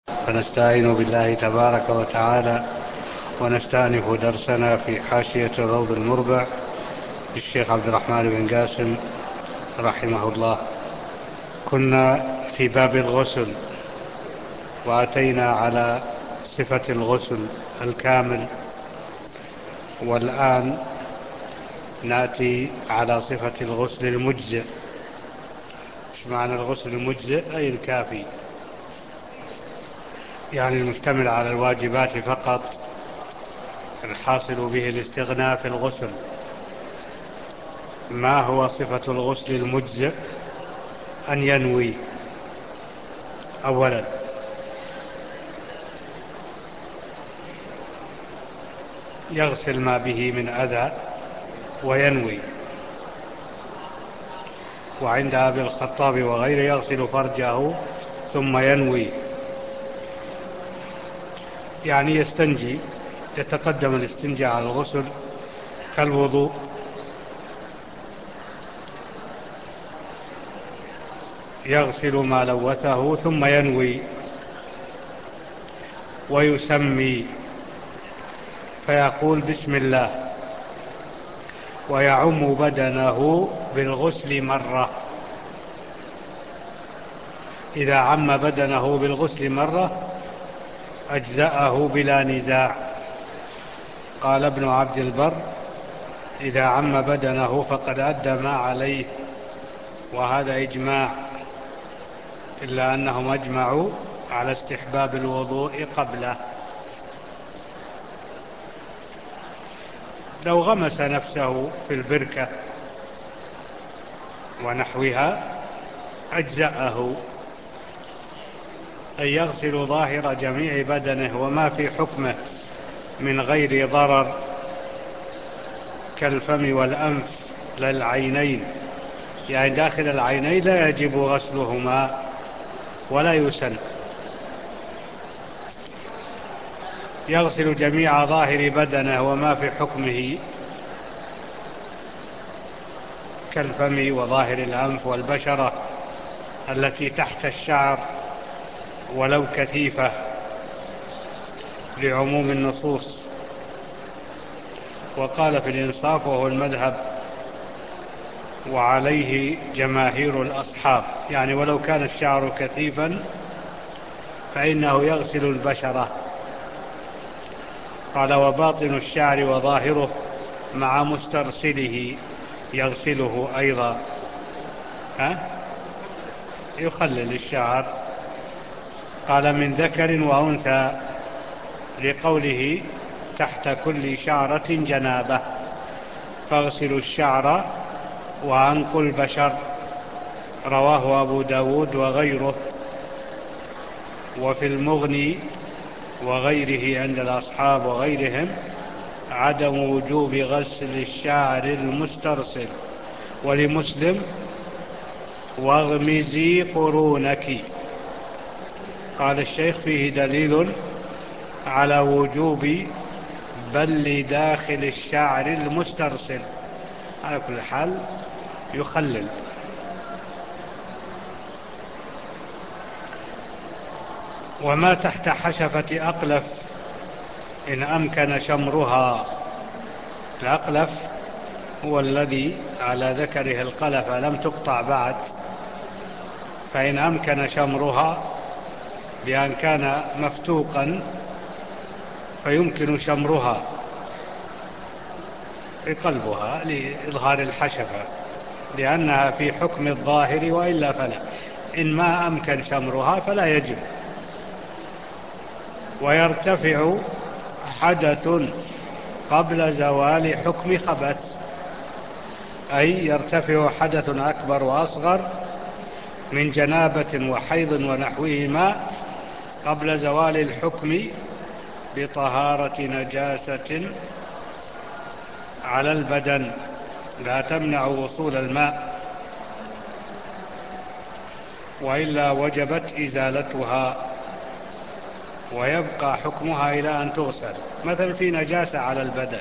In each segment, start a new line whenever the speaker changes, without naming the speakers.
ونستعين بالله تبارك وتعالى ونستأنف درسنا في حاشية روض المربع للشيخ عبد الرحمن بن قاسم رحمه الله. كنا في باب الغسل وأتينا على صفة الغسل الكامل، والآن نأتي على صفة الغسل المجزئ. ايش معنى الغسل المجزئ؟ أي الكافي، يعني المشتمل على الواجبات فقط، الحاصل به الاستغناء في الغسل. ما هو صفة الغسل المجزئ؟ أن ينوي أولا، يغسل ما به من أذى وينوي. وعند أبي الخطاب وغيره يغسل فرجه ثم ينوي، يعني يستنجي، يتقدم الاستنجاء على الغسل كالوضوء. يغسل ما لوثه ثم ينوي ويسمي، فيقول بسم الله، ويعم بدنه بالغسل مرة. إذا عم بدنه بالغسل مرة أجزأه بلا نزاع. قال ابن عبد البر: إذا عم بدنه فقد أدى ما عليه، وهذا إجماع، إلا أنهم أجمعوا على استحباب الوضوء قبله. لو غمس نفسه في البركة ونحوها أجزأه، أن يغسل ظاهر جميع بدنه وما في حكمه من غير ضرر، كالفم والأنف للعينين، يعني داخل العينين لا يجب غسلهما ولا يسن. يغسل جميع ظاهر بدنه وما في حكمه كالفم وظاهر الأنف والبشرة التي تحت الشعر ولو كثيفة، لعموم النصوص. وقال في الإنصاف، وهو المذهب وعليه جماهير الأصحاب، يعني ولو كان الشعر كثيفا فإنه يغسل البشرة. قال: وباطن الشعر وظاهره مع مسترسله يغسله أيضا. يخلل الشعر. قال: من ذكر وأنثى، لقوله: تحت كل شعرة جنابة، فاغسلوا الشعر وأنقوا البشر. رواه أبو داود وغيره. وفي المغني وغيره عند الأصحاب وغيرهم عدم وجوب غسل الشعر المسترسل. ولمسلم: واغمزي قرونك. قال الشيخ: فيه دليل على وجوب بل داخل الشعر المسترسل. على كل حال يخلل. وما تحت حشفة أقلف إن أمكن شمرها. الأقلف هو الذي على ذكره القلفة لم تقطع بعد، فإن أمكن شمرها بأن كان مفتوقا فيمكن شمرها بقلبها لإظهار الحشفة، لأنها في حكم الظاهر، وإلا فلا. إن ما أمكن شمرها فلا يجب. ويرتفع حدث قبل زوال حكم خبث، أي يرتفع حدث أكبر وأصغر من جنابة وحيض ونحوهما قبل زوال الحكم بطهارة نجاسة على البدن لا تمنع وصول الماء، وإلا وجبت إزالتها ويبقى حكمها إلى أن تغسل. مثلا في نجاسة على البدن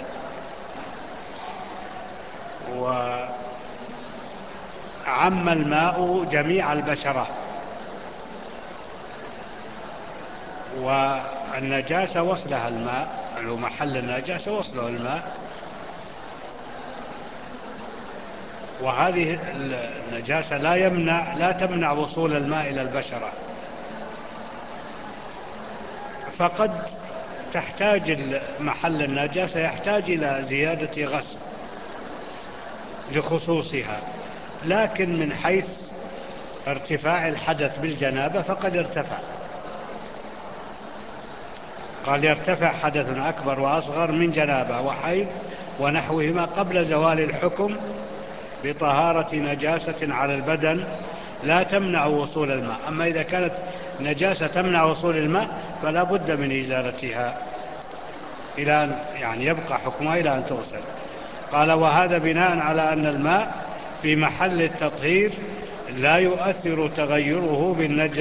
وعم الماء جميع البشرة، والنجاسة وصلها الماء، يعني محل النجاسة وصله الماء، وهذه النجاسة لا تمنع وصول الماء إلى البشرة، فقد تحتاج محل النجاسة يحتاج إلى زيادة غسل لخصوصها، لكن من حيث ارتفاع الحدث بالجنابة فقد ارتفع. قال يرتفع حدث أكبر وأصغر من جنابة وحيض ونحوهما قبل زوال الحكم بطهارة نجاسة على البدن لا تمنع وصول الماء. أما إذا كانت نجاسة تمنع وصول الماء فلا بد من إزالتها إلى أن يعني يبقى حكمها إلى أن تغسل. قال وهذا بناء على أن الماء في محل التطهير لا يؤثر تغيره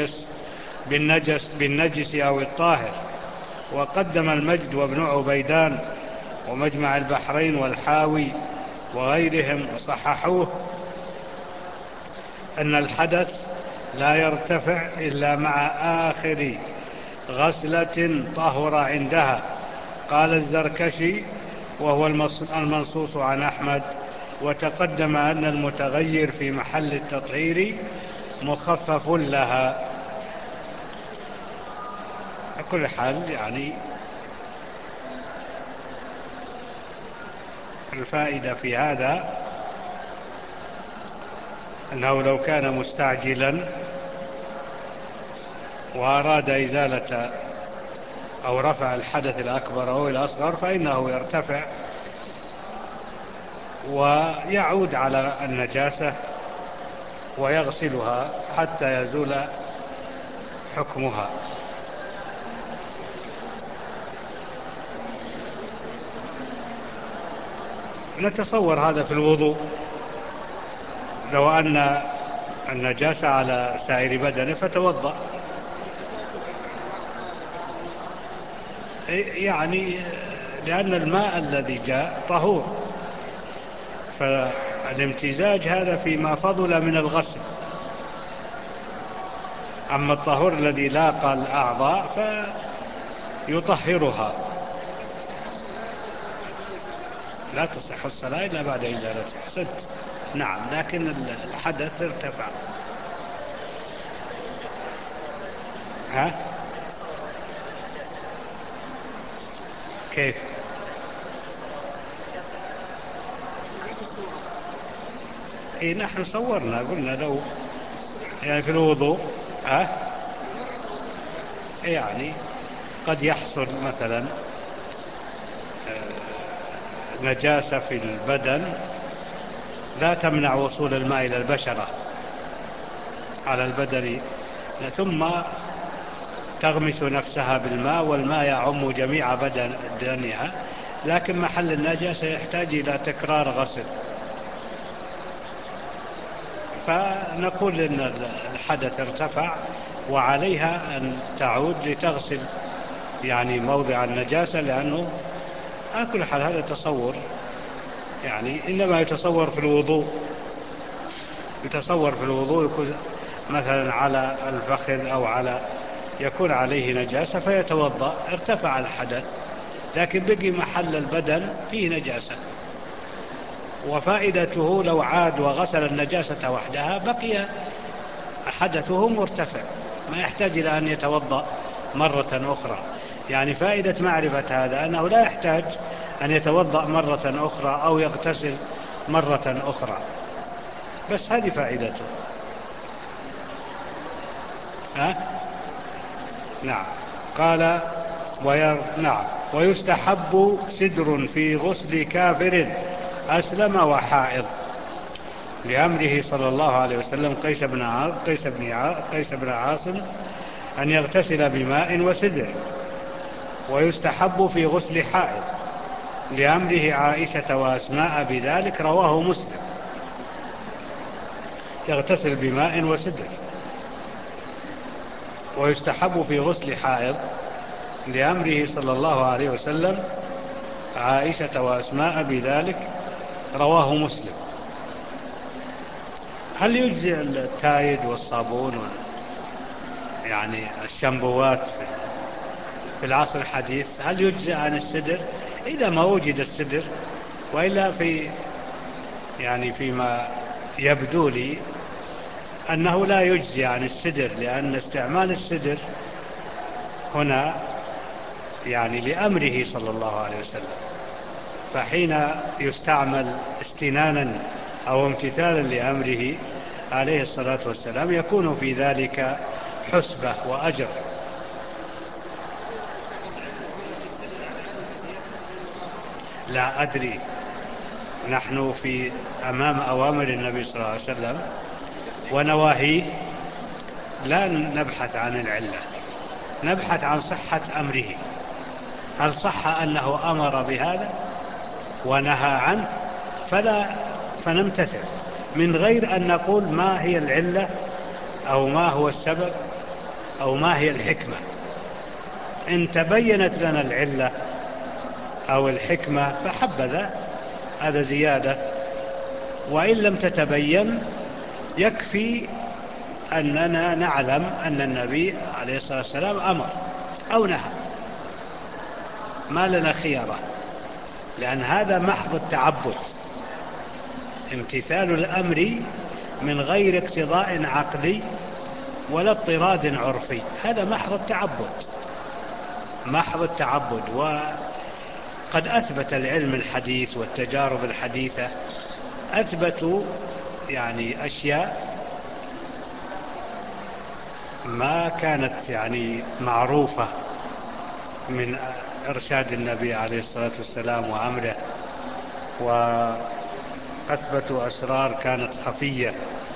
بالنجس أو الطاهر. وقدم المجد وابن عبيدان ومجمع البحرين والحاوي وغيرهم وصححوه أن الحدث لا يرتفع إلا مع آخر غسلة طهر عندها. قال الزركشي وهو المنصوص عن أحمد. وتقدم أن المتغير في محل التطهير مخفف لها. على كل حال يعني الفائدة في هذا أنه لو كان مستعجلا وأراد إزالة أو رفع الحدث الأكبر أو الأصغر فإنه يرتفع ويعود على النجاسة ويغسلها حتى يزول حكمها. نتصور هذا في الوضوء، لو أن النجاسة على سائر بدنه فتوضأ، يعني لأن الماء الذي جاء طهور، فالامتزاج هذا فيما فضل من الغسل. أما الطهور الذي لاقى الأعضاء فيطهرها. لا تصح الصلاة إلا بعد إزالته. أحسنت. نعم، لكن الحدث ارتفع. ها؟ كيف؟ إيه، نحن صورنا قلنا لو يعني في الوضوء يعني قد يحصل مثلا نجاسة في البدن لا تمنع وصول الماء إلى البشرة على البدن، ثم تغمس نفسها بالماء والماء يعم جميع بدنها، لكن محل النجاسة يحتاج إلى تكرار غسل، فنقول إن الحدث ارتفع وعليها أن تعود لتغسل يعني موضع النجاسة، لأنه على كل حال هذا تصور، يعني إنما يتصور في الوضوء. يكون مثلا على الفخذ أو يكون عليه نجاسة فيتوضأ، ارتفع الحدث لكن بقي محل البدن فيه نجاسة، وفائدته لو عاد وغسل النجاسة وحدها بقي حدثه مرتفع، ما يحتاج إلى أن يتوضأ مرة أخرى. يعني فائدة معرفة هذا أنه لا يحتاج أن يتوضأ مرة أخرى أو يغتسل مرة أخرى، بس هذه فائدته. نعم. قال نعم. ويستحب سدر في غسل كافر أسلم وحائض، لأمره صلى الله عليه وسلم قيس بن عاصم أن يغتسل بماء وسدر. ويستحب في غسل حائض، لأمره عائشة وأسماء بذلك، رواه مسلم. يغتسل بماء وسدر. ويستحب في غسل حائض، لأمره صلى الله عليه وسلم عائشة وأسماء بذلك، رواه مسلم. هل يجزي التايد والصابون يعني الشامبوات في العصر الحديث هل يجزئ عن السدر؟ إذا ما وجد السدر، وإلا فيما يبدو لي أنه لا يجزي عن السدر، لأن استعمال السدر هنا لأمره صلى الله عليه وسلم، فحين يستعمل استنانا أو امتثالا لأمره عليه الصلاة والسلام يكون في ذلك حسبة وأجر. لا أدري، نحن أمام أوامر النبي صلى الله عليه وسلم ونواهيه، لا نبحث عن العلة، نبحث عن صحة أمره. هل صح أنه أمر بهذا ونهى عنه فنمتثل من غير أن نقول ما هي العلة أو ما هو السبب أو ما هي الحكمة. إن تبينت لنا العلة أو الحكمة فحبذا، هذا زيادة، وإن لم تتبين يكفي أننا نعلم أن النبي عليه الصلاة والسلام أمر أو نهى، ما لنا خيارة، لأن هذا محض التعبد، امتثال الأمر من غير اقتضاء عقلي ولا اضطراد عرفي، هذا محض التعبد، محض التعبد. وقد أثبت العلم الحديث والتجارب الحديثة، أثبتوا أشياء ما كانت معروفة من إرشاد النبي عليه الصلاة والسلام وأمره، وأثبتوا أسرار كانت خفية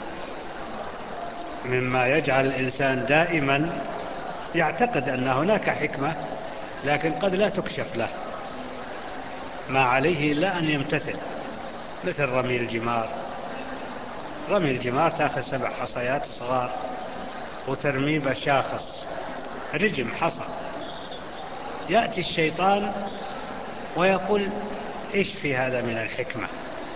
مما يجعل الإنسان دائما يعتقد أن هناك حكمة، لكن قد لا تكشف له، ما عليه إلا أن يمتثل، مثل رمي الجمار. رمي الجمار تأخذ 7 حصيات صغار وترمي بشاخص رجم حصى، يأتي الشيطان ويقول إيش في هذا من الحكمة،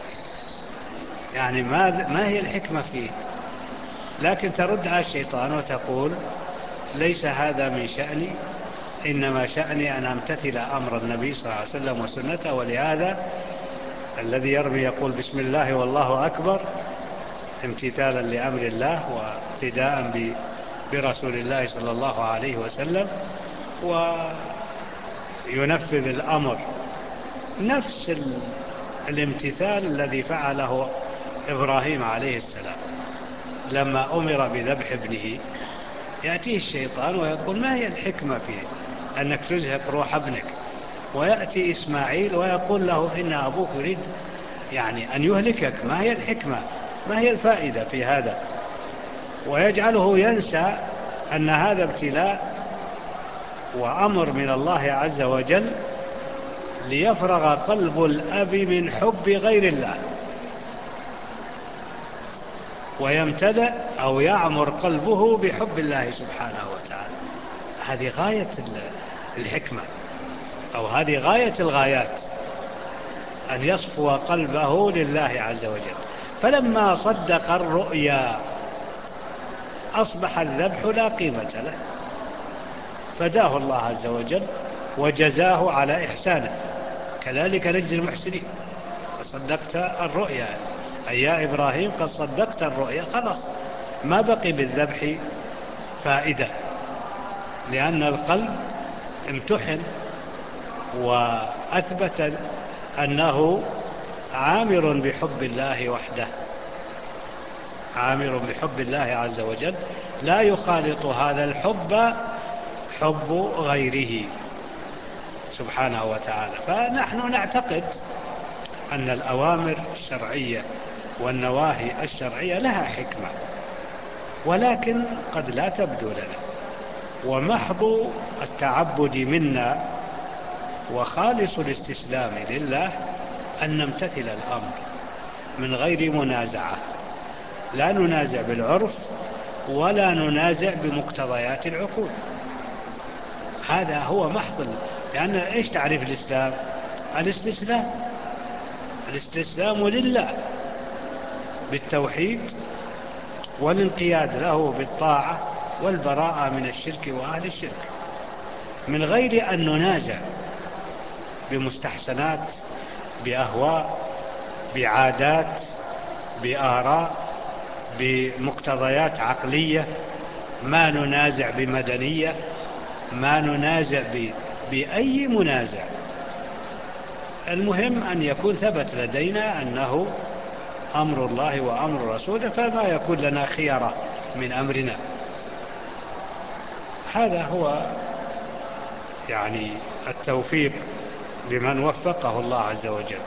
ما هي الحكمة فيه؟ لكن ترد على الشيطان وتقول ليس هذا من شأني، إنما شأني أن أمتثل أمر النبي صلى الله عليه وسلم وسنته. ولهذا الذي يرمي يقول بسم الله والله أكبر، امتثالا لأمر الله واقتداء برسول الله صلى الله عليه وسلم، وينفذ الأمر نفس الامتثال الذي فعله إبراهيم عليه السلام لما أمر بذبح ابنه. يأتيه الشيطان ويقول ما هي الحكمة في أنك تزهق روح ابنك؟ ويأتي إسماعيل ويقول له إن أبوك يريد أن يهلكك، ما هي الحكمة؟ ما هي الفائدة في هذا؟ ويجعله ينسى أن هذا ابتلاء وأمر من الله عز وجل ليفرغ قلب الأب من حب غير الله، ويمتلئ أو يعمر قلبه بحب الله سبحانه وتعالى. هذه غاية الحكمة، أو هذه غاية الغايات، أن يصفو قلبه لله عز وجل. فلما صدق الرؤيا أصبح الذبح لا قيمة له، فداه الله عز وجل وجزاه على إحسانه. كذلك نجزي المحسنين. صدقت الرؤيا أي يا إبراهيم، قد صدقت الرؤيا، خلاص ما بقي بالذبح فائدة، لأن القلب امتحن وأثبت أنه عامر بحب الله وحده، عامر بحب الله عز وجل، لا يخالط هذا الحب حب غيره سبحانه وتعالى. فنحن نعتقد أن الأوامر الشرعية والنواهي الشرعية لها حكمة، ولكن قد لا تبدو لنا، ومحض التعبد منا وخالص الاستسلام لله أن نمتثل الأمر من غير منازعة، لا ننازع بالعرف ولا ننازع بمقتضيات العقول. هذا هو محض، لأن إيش تعريف الإسلام؟ الاستسلام لله بالتوحيد والانقياد له بالطاعة والبراءة من الشرك وأهل الشرك. من غير أن ننازع بمستحسنات، بأهواء، بعادات، بآراء، بمقتضيات عقلية. ما ننازع بمدنية، ما ننازع بأي منازع. المهم أن يكون ثبت لدينا أنه أمر الله وأمر رسوله، فما يكون لنا خيرة من أمرنا. هذا هو يعني التوفيق لمن وفقه الله عز وجل.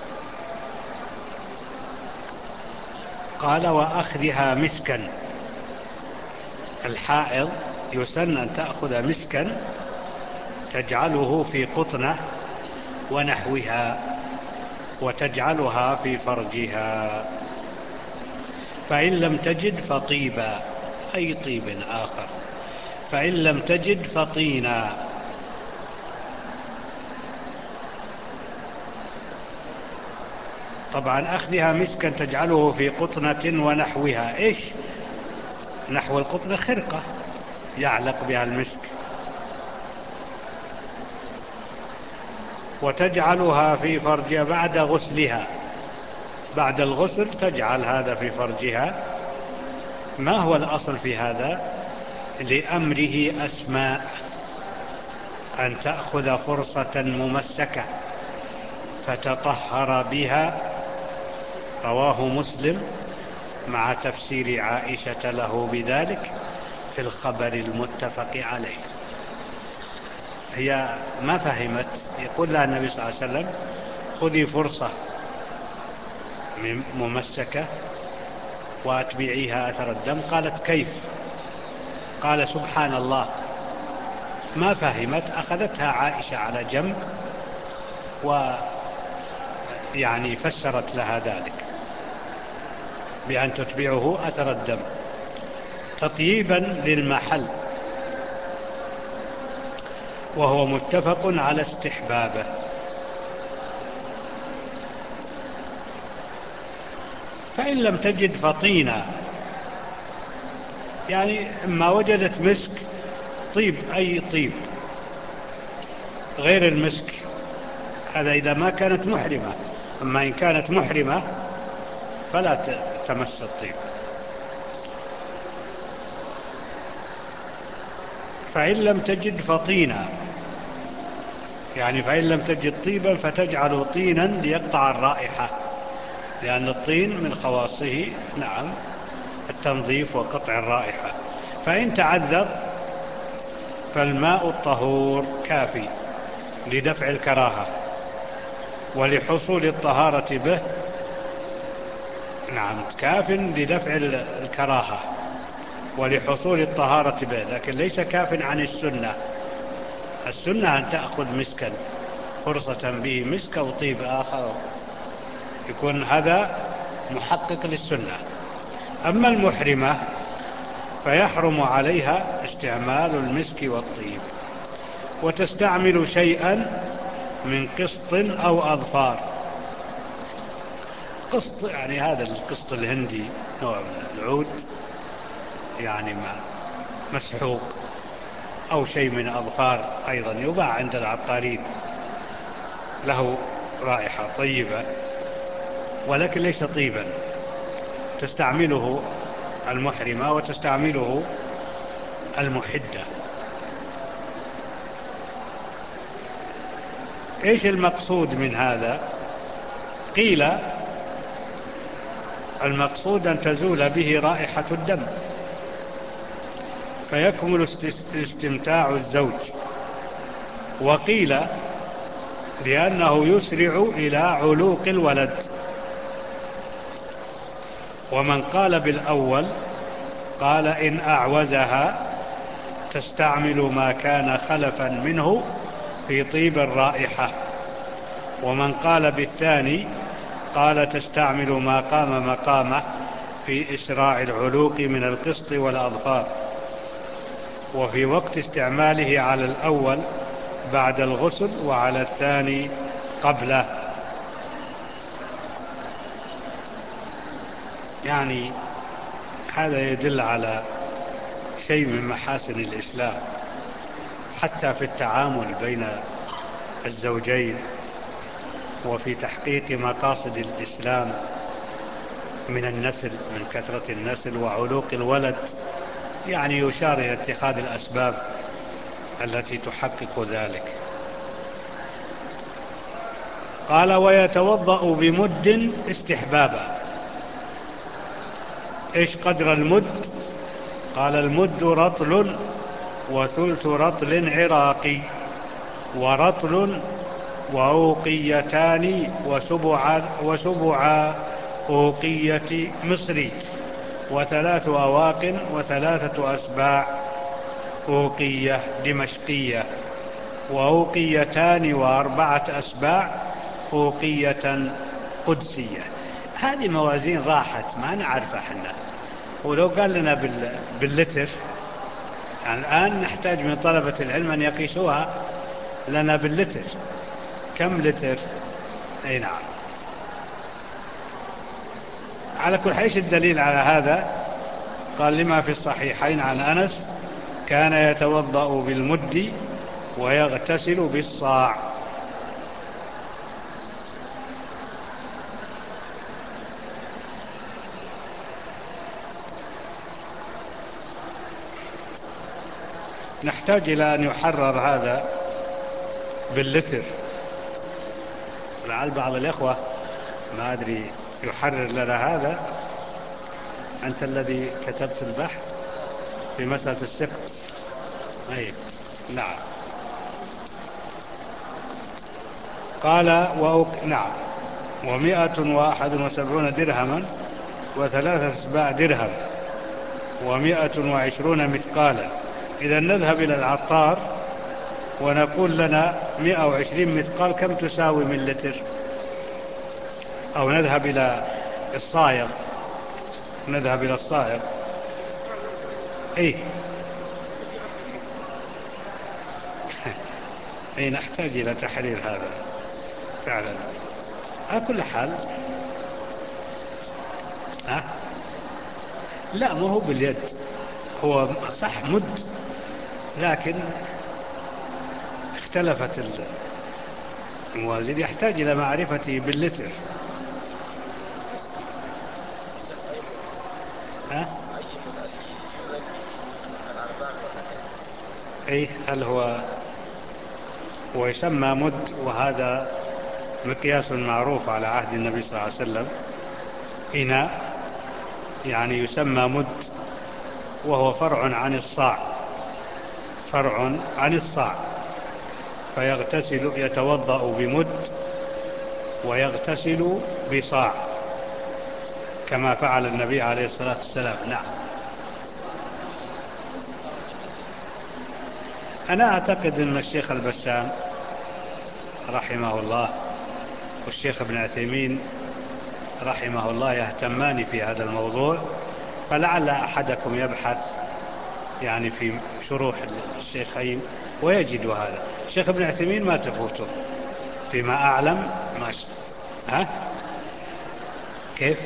قال وأخذها مسكا. الحائض يسن أن تأخذ مسكا تجعله في قطنة ونحوها وتجعلها في فرجها، فإن لم تجد فطيبا، أي طيب آخر، فإن لم تجد فطينا. طبعا أخذها مسكا تجعله في قطنة ونحوها، إيش نحو القطنة؟ خرقة يعلق بها المسك. وتجعلها في فرجها بعد غسلها، بعد الغسل تجعل هذا في فرجها. ما هو الأصل في هذا؟ لأمره أسماء أن تأخذ فرصة ممسكة فتطهر بها. رواه مسلم مع تفسير عائشة له بذلك في الخبر المتفق عليه. هي ما فهمت، يقول لها النبي صلى الله عليه وسلم خذي فرصة ممسكة وأتبعيها أثر الدم. قالت كيف؟ قال سبحان الله. ما فهمت، أخذتها عائشة على جنب ويعني فسرت لها ذلك بأن تتبعه أثر الدم تطييبا للمحل، وهو متفق على استحبابه. فإن لم تجد فطينا، يعني ما وجدت مسك طيب، أي طيب غير المسك، هذا إذا ما كانت محرمة. أما إن كانت محرمة فلا تمس الطيب. فإن لم تجد فطينا، يعني فإن لم تجد طيبا فتجعل طينا ليقطع الرائحة، لأن الطين من خواصه نعم التنظيف وقطع الرائحة. فإن تعذر فالماء الطهور كافي لدفع الكراهة ولحصول الطهارة به. نعم كاف لدفع الكراهة ولحصول الطهارة به، لكن ليس كاف عن السنة. السنة أن تأخذ مسكا فرصة به مسك أو طيب آخر، يكون هذا محقق للسنة. أما المحرمة فيحرم عليها استعمال المسك والطيب، وتستعمل شيئا من قسط أو أظفار. قسط يعني هذا القسط الهندي، نوع من العود يعني مسحوق، أو شيء من أظفار أيضا يباع عند العطارين، له رائحة طيبة ولكن ليس طيبا، تستعمله المحرمة وتستعمله المحدة. إيش المقصود من هذا؟ قيل المقصود أن تزول به رائحة الدم فيكمل استمتاع الزوج. وقيل لأنه يسرع إلى علوق الولد. ومن قال بالأول قال إن أعوزها تستعمل ما كان خلفا منه في طيب الرائحة. ومن قال بالثاني قال تستعمل ما قام مقامه في إسراع العلوق من القسط والأظفار، وفي وقت استعماله على الأول بعد الغسل وعلى الثاني قبله. يعني هذا يدل على شيء من محاسن الإسلام حتى في التعامل بين الزوجين وفي تحقيق مقاصد الإسلام من النسل، من كثرة النسل وعلوق الولد، يعني يشار إلى اتخاذ الأسباب التي تحقق ذلك. قال ويتوضأ بمد استحبابا. إيش قدر المد؟ قال المد رطل وثلث رطل عراقي، ورطل وأوقيتان وسبع أوقية مصري، وثلاث أواق وثلاثة أسباع أوقية دمشقية، وأوقيتان وأربعة أسباع أوقية قدسية. هذه موازين راحت ما نعرفها احنا، ولو قال لنا باللتر يعني الآن نحتاج من طلبة العلم أن يقيسوها لنا باللتر. كم لتر؟ أي نعم. على كل حال الدليل على هذا؟ قال لما في الصحيحين عن أنس كان يتوضأ بالمد ويغتسل بالصاع. نحتاج إلى أن يحرر هذا باللتر، لعل بعض الإخوة ما أدري يحرر لنا هذا. أنت الذي كتبت البحث في مسألة السقط. أي نعم. قال نعم. 171 درهما وثلاثة أسباع درهم 120 مثقالا. إذا نذهب إلى العطار ونقول لنا 120 مثقال كم تساوي من لتر، أو نذهب إلى الصايغ. أي أي نحتاج إلى تحرير هذا فعلا. على كل حال لا، ما هو باليد، هو صح مد، لكن اختلفت الموازين، يحتاج إلى معرفته باللتر. أي هل هو يسمى مد، وهذا مقياس معروف على عهد النبي صلى الله عليه وسلم. إناء يعني يسمى مد، وهو فرع عن الصاع. يتوضأ بمد ويغتسل بصاع كما فعل النبي عليه الصلاة والسلام. نعم. أنا أعتقد أن الشيخ البسام رحمه الله والشيخ ابن عثيمين رحمه الله يهتمان في هذا الموضوع، فلعل أحدكم يبحث يعني في شروح الشيخين ويجد هذا. الشيخ ابن عثيمين ما تفوته فيما أعلم. ماشي. كيف؟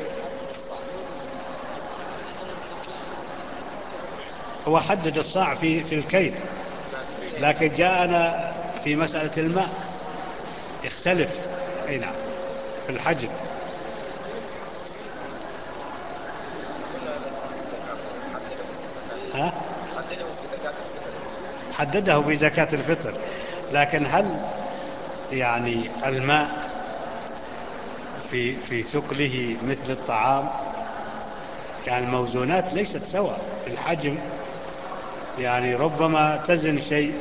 هو حدد الصاع في الكيل، لكن جاءنا في مسألة الماء يختلف. أي نعم، في الحجم. حدده بزكاة الفطر، لكن هل يعني الماء في ثقله مثل الطعام؟ يعني الموزونات ليست سواء في الحجم، يعني ربما تزن شيء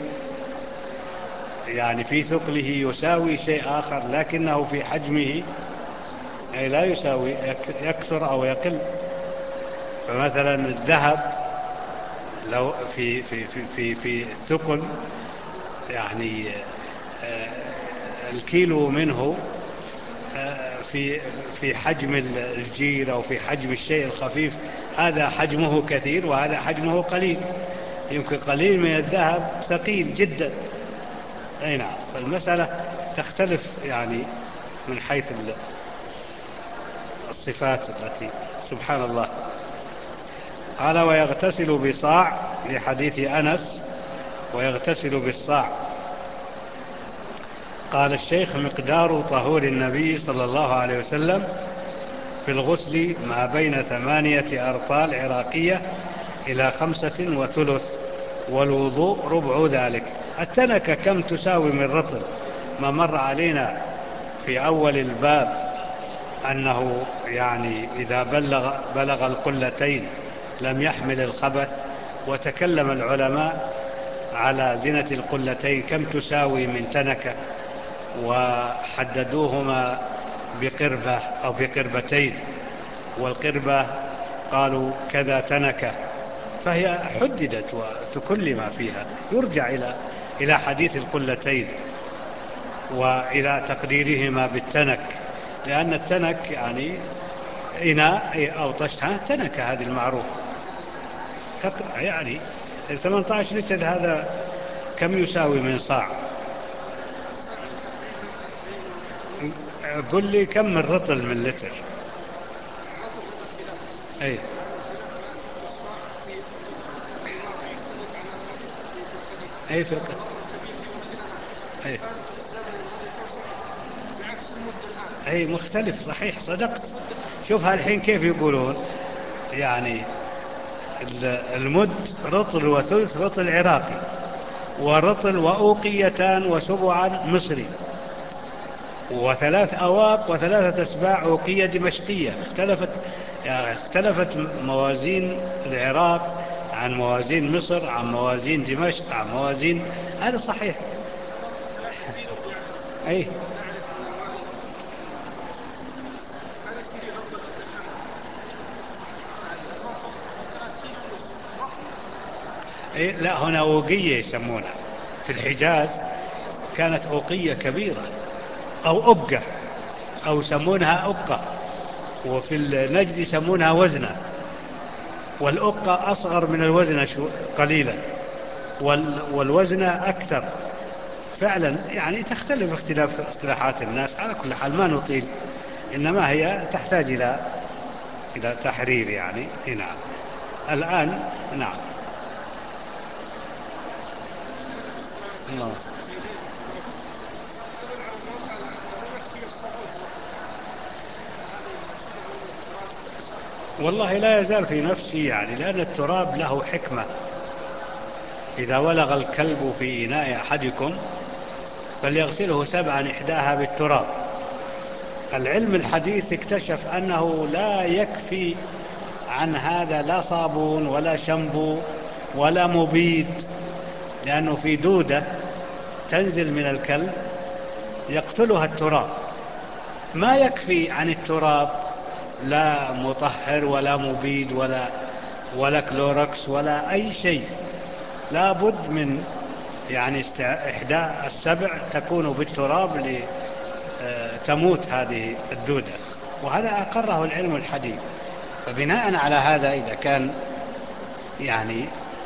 يعني في ثقله يساوي شيء آخر، لكنه في حجمه أي لا يساوي، يكثر أو يقل. فمثلا الذهب لو في الثقل يعني الكيلو منه في حجم الجير أو في حجم الشيء الخفيف، هذا حجمه كثير وهذا حجمه قليل. يمكن قليل من الذهب ثقيل جدا. أي نعم. فالمسألة تختلف يعني من حيث الصفات التي سبحان الله. قال ويغتسل بصاع لحديث أنس ويغتسل بالصاع. قال الشيخ: مقدار طهور النبي صلى الله عليه وسلم في الغسل ما بين 8 أرطال عراقية إلى 5 وثلث، والوضوء ربع ذلك. التنكة كم تساوي من رطل؟ ما مر علينا في أول الباب أنه يعني إذا بلغ القلتين لم يحمل الخبث. وتكلم العلماء على زنة القلتين كم تساوي من تنكة، وحددوهما بقربة أو بقربتين، والقربة قالوا كذا تنكة، فهي حددت وتكلم فيها. يرجع إلى حديث القلتين وإلى تقديرهما بالتنك، لأن التنك يعني إناء أو طشتها تنكة، هذه المعروفة يعني 18 لتر. هذا كم يساوي من صاع؟ قل لي كم من رطل من لتر؟ أي أي فقه. أي أي مختلف، صحيح، صدقت. شوفها الحين كيف يقولون يعني المد رطل وثلث رطل عراقي، ورطل وأوقيتان وسبعا مصري، وثلاث أواق وثلاثة أسباع أوقية دمشقية. اختلفت موازين العراق عن موازين مصر، عن موازين دمشق، عن موازين. هذا صحيح. أي إيه، لا، هنا أوقية يسمونها. في الحجاز كانت أوقية كبيرة، أو أقة، أو يسمونها أقة. وفي النجد يسمونها وزنة، والأقة أصغر من الوزنة قليلا، والوزنة أكثر. فعلا يعني تختلف اختلاف اصطلاحات الناس. على كل حال ما نطيل، إنما هي تحتاج إلى تحرير يعني. نعم. الآن نعم. الله. والله لا يزال في نفسي يعني، لأن التراب له حكمة. إذا ولغ الكلب في إناء أحدكم فليغسله 7 إحداها بالتراب. العلم الحديث اكتشف أنه لا يكفي عن هذا لا صابون ولا شامبو ولا مبيد، لأنه في دودة تنزل من الكلب يقتلها التراب. ما يكفي عن التراب لا مطهر ولا مبيد ولا كلوركس ولا أي شيء. لا بد من يعني إحداء السبع تكون بالتراب لتموت هذه الدودة، وهذا أقره العلم الحديث. فبناء على هذا، إذا كان يعني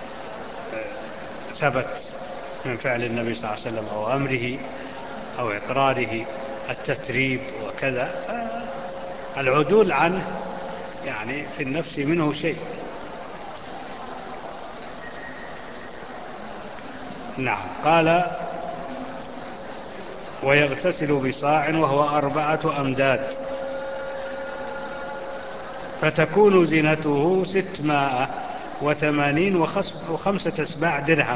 ثبت من فعل النبي صلى الله عليه وسلم أو أمره أو إقراره التتريب وكذا، فالعدول عنه يعني في النفس منه شيء. نعم. قال: ويغتسل بصاع وهو 4 أمداد، فتكون زينته 680 و5 أسباع درهم.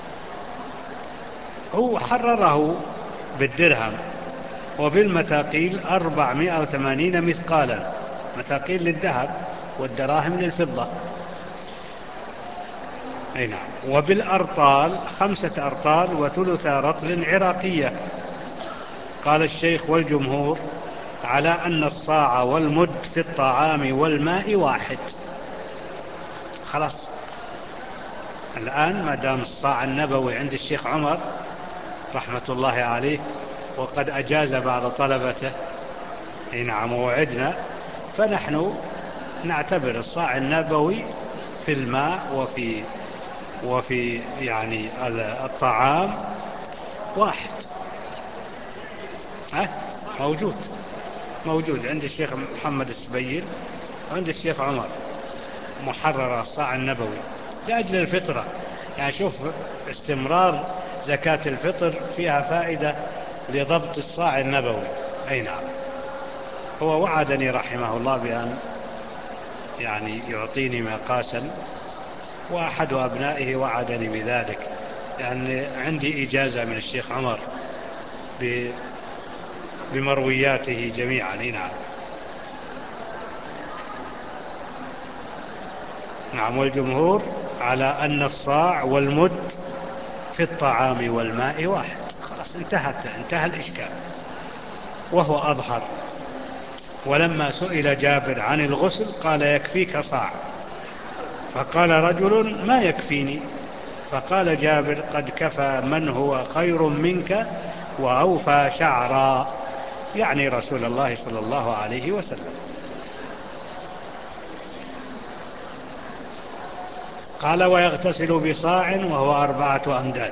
هو حرره بالدرهم، وبالمثاقيل 480 مثقالا، مثاقيل للذهب والدراهم للفضة. أي نعم. وبالأرطال 5 أرطال وثلث رطل عراقية. قال الشيخ: والجمهور على أن الصاع والمد في الطعام والماء واحد. خلاص، الآن ما دام الصاع النبوي عند الشيخ عمر رحمة الله عليه، وقد أجاز بعض طلبته، نعم، ووعدنا، فنحن نعتبر الصاع النبوي في الماء وفي يعني الطعام واحد. موجود عند الشيخ محمد السبيل وعند الشيخ عمر، محرر الصاع النبوي لأجل الفطرة. يعني شوف، استمرار زكاة الفطر فيها فائدة لضبط الصاع النبوي. أي نعم. هو وعدني رحمه الله بأن يعني يعطيني مقاسا، وأحد أبنائه وعدني بذلك، لأن عندي إجازة من الشيخ عمر بمروياته جميعا. نعم. نعم. والجمهور على أن الصاع والمد في الطعام والماء واحد. خلاص انتهى الإشكال، وهو أظهر. ولما سئل جابر عن الغسل قال يكفيك صاع، فقال رجل ما يكفيني، فقال جابر قد كفى من هو خير منك وأوفى شعرا، يعني رسول الله صلى الله عليه وسلم. قال ويغتسل بصاع وهو 4 أمداد،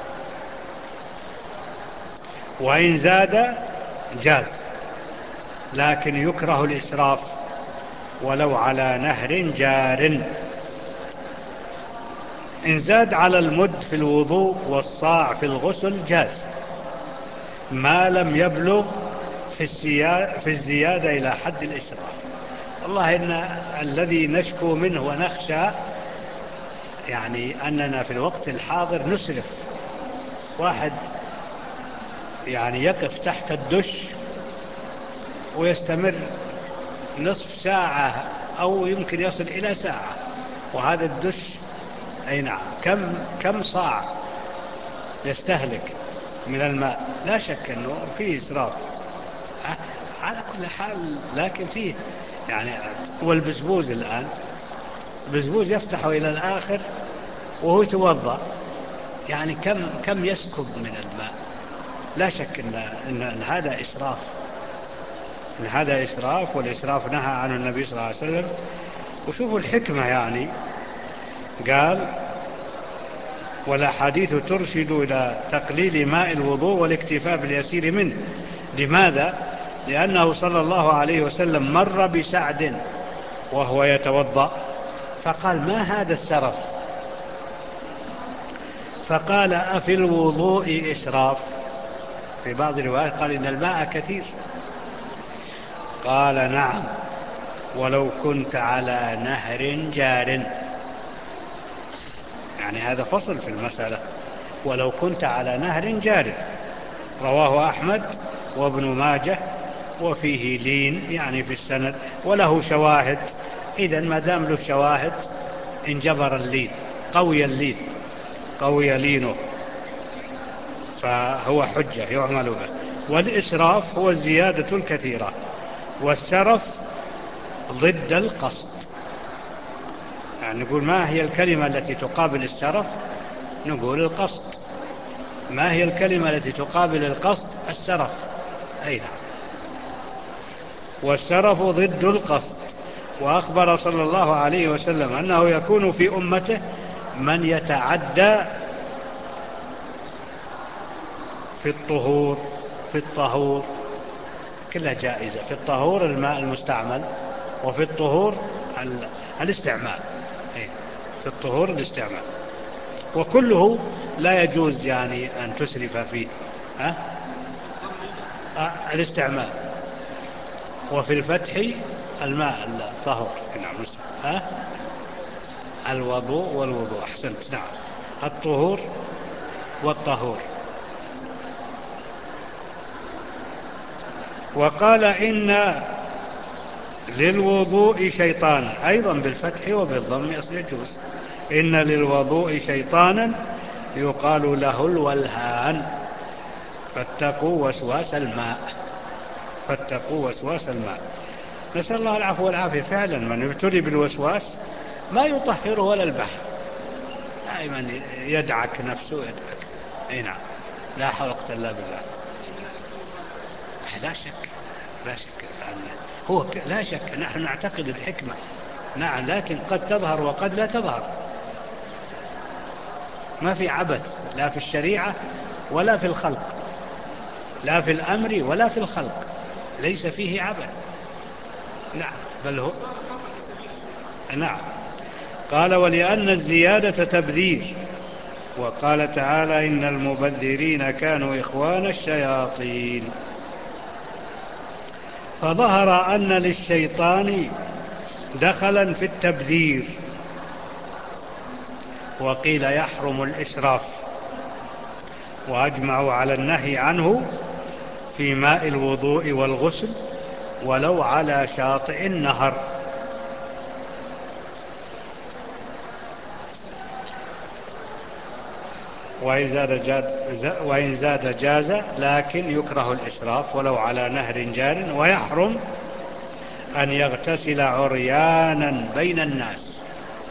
وإن زاد جاز، لكن يكره الإسراف ولو على نهر جار. إن زاد على المد في الوضوء والصاع في الغسل جاز، ما لم يبلغ في الزيادة إلى حد الإسراف. والله إن الذي نشكو منه ونخشى يعني أننا في الوقت الحاضر نسرف. واحد يعني يقف تحت الدش ويستمر نصف ساعة أو يمكن يصل إلى ساعة، وهذا الدش أي نعم كم صاع يستهلك من الماء. لا شك أنه فيه إسراف على كل حال، لكن فيه يعني. والبزبوز الآن البزبوز يفتحه إلى الآخر وهو يتوضأ، يعني كم يسكب من الماء. لا شك إن هذا إسراف، إن هذا إسراف، والإسراف نهى عنه النبي صلى الله عليه وسلم. وشوفوا الحكمة، يعني قال والأحاديث ترشد إلى تقليل ماء الوضوء والاكتفاء باليسير منه. لماذا؟ لأنه صلى الله عليه وسلم مر بسعد وهو يتوضأ فقال ما هذا السرف؟ فقال أفي الوضوء إسراف؟ في بعض الروايات قال إن الماء كثير، قال نعم ولو كنت على نهر جار. يعني هذا فصل في المسألة، ولو كنت على نهر جار. رواه أحمد وابن ماجه، وفيه لين يعني في السند، وله شواهد. إذن ما دام له شواهد انجبر اللين، قوي لينه، فهو حجة يعمل به. والإسراف هو الزيادة الكثيرة، والسرف ضد القصد. يعني نقول ما هي الكلمة التي تقابل السرف؟ نقول القصد. ما هي الكلمة التي تقابل القصد؟ السرف. أي نعم. والسرف ضد القصد. وأخبر صلى الله عليه وسلم أنه يكون في أمته من يتعدى في الطهور كلها جائزة. في الطهور الماء المستعمل، وفي الطهور الاستعمال. في الطهور الاستعمال، وكله لا يجوز يعني أن تسرف فيه. الاستعمال. وفي الفتح الماء الطهور. نعم. الوضوء والوضوء. أحسنت. نعم. الطهور والطهور. وقال إن للوضوء شيطانا، أيضا بالفتح وبالضم يجوز. إن للوضوء شيطانا يقال له الولهان فاتقوا وسواس الماء. نسأل الله العفو والعافية. فعلا من ابتلي بالوسواس ما يطهره ولا البحر، دائما يدعك نفسه. أي نعم. لا حول ولا قوة إلا بالله. لا شك هو لا شك نحن نعتقد الحكمة، نعم، لكن قد تظهر وقد لا تظهر. ما في عبث لا في الشريعة ولا في الخلق، لا في الأمر ولا في الخلق، ليس فيه عبث. نعم. بل هو نعم. قال ولأن الزيادة تبذير وقال تعالى إن المبذرين كانوا إخوان الشياطين. فظهر أن للشيطان دخلا في التبذير، وقيل يحرم الإسراف، وأجمعوا على النهي عنه في ماء الوضوء والغسل ولو على شاطئ النهر. وإن زاد جاز، لكن يكره الإسراف ولو على نهر جار. ويحرم أن يغتسل عريانا بين الناس،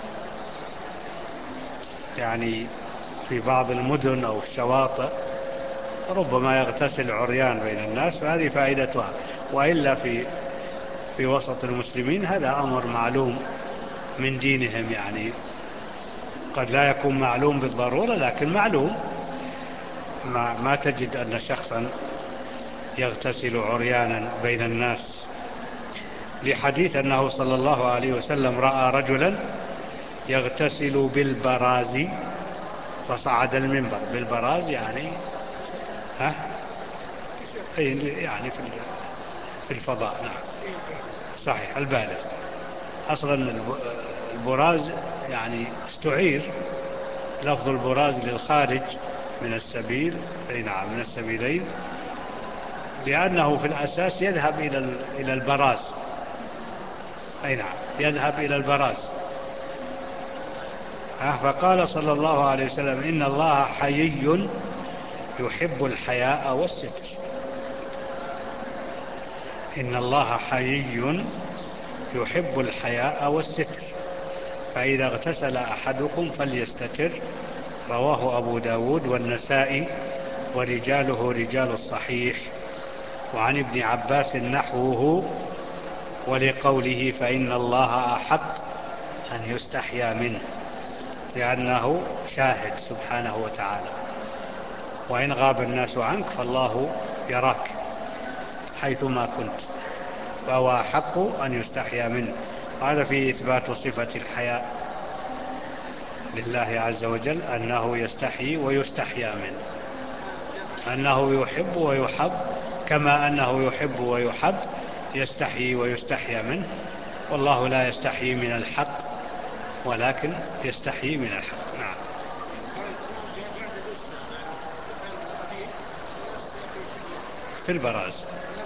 يعني في بعض المدن أو الشواطئ ربما يغتسل عريان بين الناس، فهذه فائدتها. وإلا في وسط المسلمين هذا أمر معلوم من دينهم، يعني قد لا يكون معلوم بالضرورة لكن معلوم. ما تجد أن شخصا يغتسل عريانا بين الناس، لحديث أنه صلى الله عليه وسلم رأى رجلا يغتسل بالبراز فصعد المنبر. بالبراز يعني يعني في الفضاء. نعم صحيح، البارز. أصلا البراز يعني استعير لفظ البراز للخارج من السبيل، أي نعم من السبيلين، لأنه في الأساس يذهب إلى البراز. أي نعم يذهب إلى البراز. فقال صلى الله عليه وسلم إن الله حيي يحب الحياء والستر. إن الله حيي يحب الحياء والستر، فإذا اغتسل أحدكم فليستتر. رواه أبو داود والنسائي ورجاله رجال الصحيح. وعن ابن عباس نحوه، ولقوله فإن الله أحق أن يستحيا منه، لأنه شاهد سبحانه وتعالى، وإن غاب الناس عنك فالله يراك حيثما كنت، فهو أحق أن يستحيا منه. هذا فيه إثبات صفة الحياء لله عز وجل، أنه يستحيي ويستحيا منه، أنه يحب ويحب، كما أنه يحب ويحب يستحيي ويستحيا منه. والله لا يستحيي من الحق ولكن يستحيي من الحق. نعم. في البراز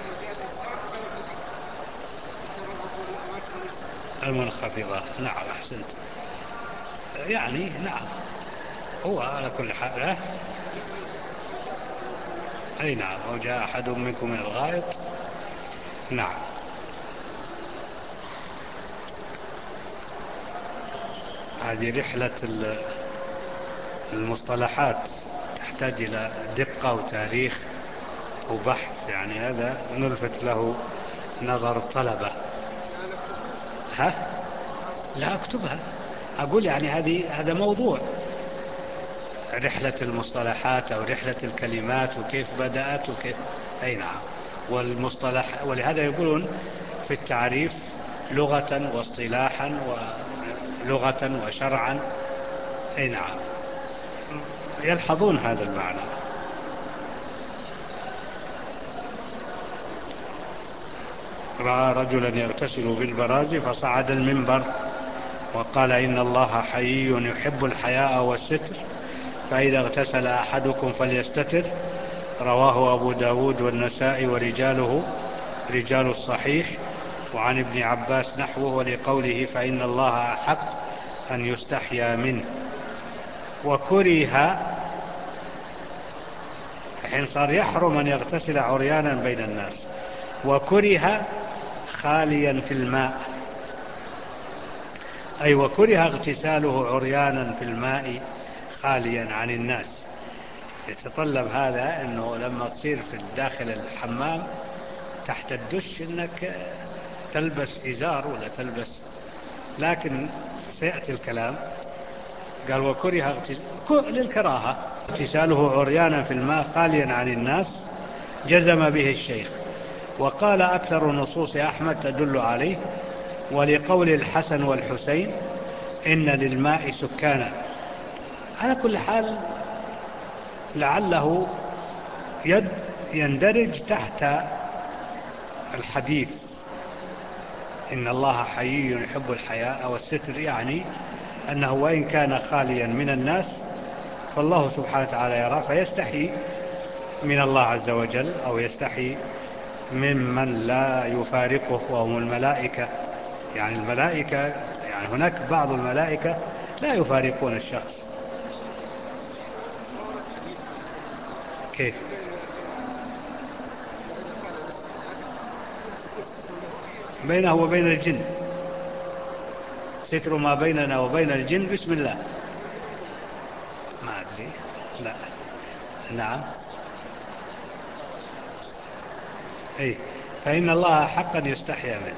المنخفضة. نعم أحسنت. يعني نعم هو على كل حال. أي نعم، أو جاء أحد منكم من الغائط. نعم. هذه رحلة المصطلحات تحتاج إلى دقة وتاريخ وبحث، يعني هذا نلفت له نظر الطلبة. لا أكتبها، أقول يعني هذا موضوع رحلة المصطلحات أو رحلة الكلمات وكيف بدأت وكيف. أي نعم. والمصطلح، ولهذا يقولون في التعريف لغة واصطلاحا ولغة وشرعا. أي نعم يلحظون هذا المعنى. رأى رجلا يغتسل بالبراز فصعد المنبر وقال إن الله حيي يحب الحياء والستر، فإذا اغتسل أحدكم فليستتر. رواه أبو داود والنسائي ورجاله رجال الصحيح. وعن ابن عباس نحوه، ولقوله فإن الله أحق أن يستحيا منه. وكره، حين صار يحرم أن يغتسل عريانا بين الناس، وكره خاليا في الماء، أي وكره اغتساله عريانا في الماء خاليا عن الناس. يتطلب هذا أنه لما تصير في داخل الحمام تحت الدش أنك تلبس إزار ولا تلبس، لكن سيأتي الكلام. قال وكره للكراهة اغتساله عريانا في الماء خاليا عن الناس، جزم به الشيخ. وقال أكثر نصوص أحمد تدل عليه. ولقول الحسن والحسين إن للماء سكانا، على كل حال لعله يندرج تحت الحديث إن الله حيي يحب الحياء والستر، يعني أنه وإن كان خاليا من الناس فالله سبحانه وتعالى يرى فيستحي من الله عز وجل، أو يستحي ممن لا يفارقه وهم الملائكة. يعني الملائكة، يعني هناك بعض الملائكة لا يفارقون الشخص. كيف؟ بينه وبين الجن، ستر ما بيننا وبين الجن بسم الله. ما أدري، لا. نعم. أي، فإن الله حقا يستحيا منه.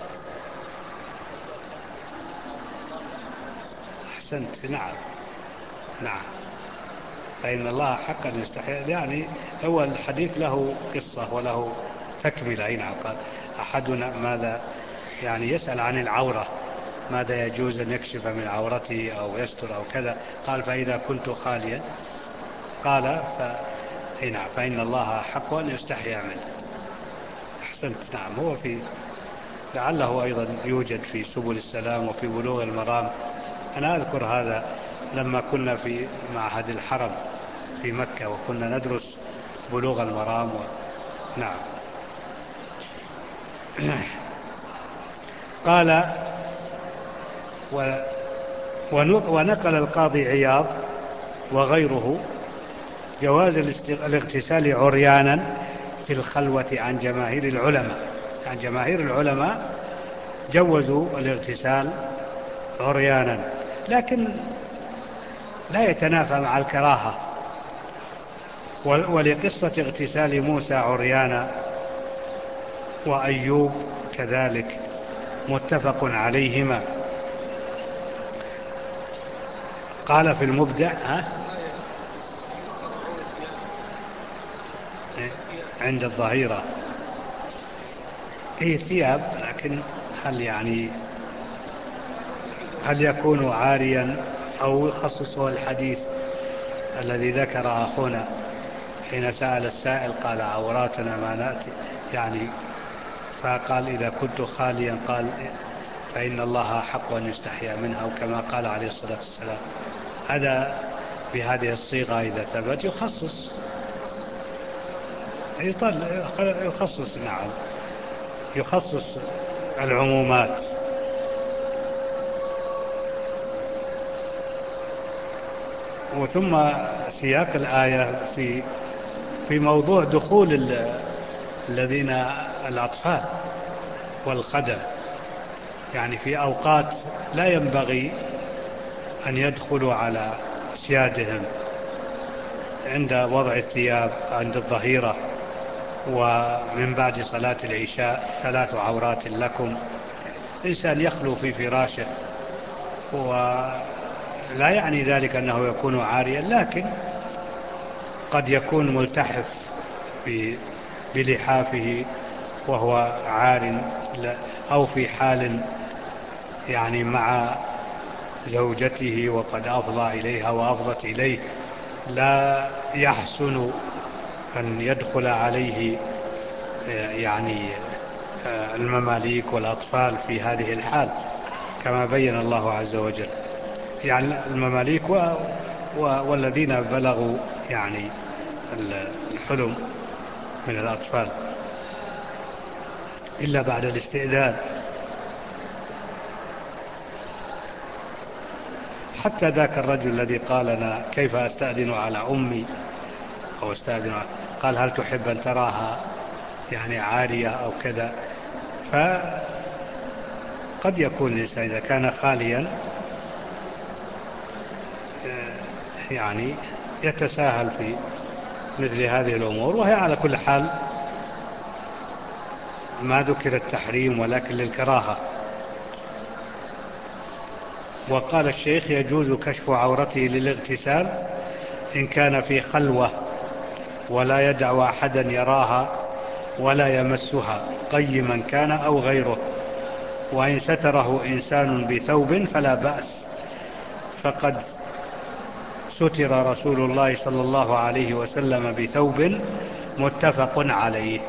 أحسنت، نعم. نعم، فإن الله حقا يستحيا، يعني هو الحديث له قصة وله تكملة. أي نعم. قال أحدنا ماذا، يعني يسأل عن العورة، ماذا يجوز أن يكشف من عورته أو يستر أو كذا. قال فإذا كنت خاليا، قال نعم، فإن الله حق يستحيا منه. أحسنت، نعم. هو لعله أيضا يوجد في سبل السلام وفي بلوغ المرام. أنا أذكر هذا لما كنا في معهد الحرم في مكة وكنا ندرس بلوغ المرام نعم. قال ونقل القاضي عياض وغيره جواز الاغتسال عريانا في الخلوة عن جماهير العلماء. عن جماهير العلماء جوزوا الاغتسال عريانا، لكن لا يتنافى مع الكراهة. ولقصة اغتسال موسى عريانا وأيوب كذلك متفق عليهما. قال في المبدع عند الظهيرة هي ثياب، لكن هل يكون عاريا أو يخصصه الحديث الذي ذكر أخونا حين سأل السائل قال عوراتنا ما نأتي، يعني فقال إذا كنت خاليا قال فإن الله حق أن يستحيا منها، وكما قال عليه الصلاة والسلام. هذا بهذه الصيغة إذا ثبت يخصص، نعم، يخصص العمومات. وثم سياق الآية في موضوع دخول الذين الأطفال والخدم، يعني في أوقات لا ينبغي أن يدخلوا على أسيادهم، عند وضع الثياب، عند الظهيرة، ومن بعد صلاة العشاء 3 عورات لكم. إنسان يخلو في فراشه، ولا يعني ذلك أنه يكون عاريا، لكن قد يكون ملتحف بلحافه وهو عار، أو في حال يعني مع زوجته وقد أفضى إليها وأفضت إليه، لا يحسن أن يدخل عليه يعني المماليك والأطفال في هذه الحال، كما بين الله عز وجل. يعني المماليك والذين بلغوا يعني الحلم من الأطفال إلا بعد الاستئذان. حتى ذاك الرجل الذي قال لنا كيف أستأذن على أمي أو قال هل تحب أن تراها يعني عارية أو كذا. فقد يكون الإنسان إذا كان خاليا يعني يتساهل في مثل هذه الأمور، وهي على كل حال ما ذكر التحريم ولكن للكراهة. وقال الشيخ يجوز كشف عورته للاغتسال إن كان في خلوة ولا يدع أحدا يراها ولا يمسها، قيما كان أو غيره، وإن ستره إنسان بثوب فلا بأس. فقد ستر رسول الله صلى الله عليه وسلم بثوب متفق عليه.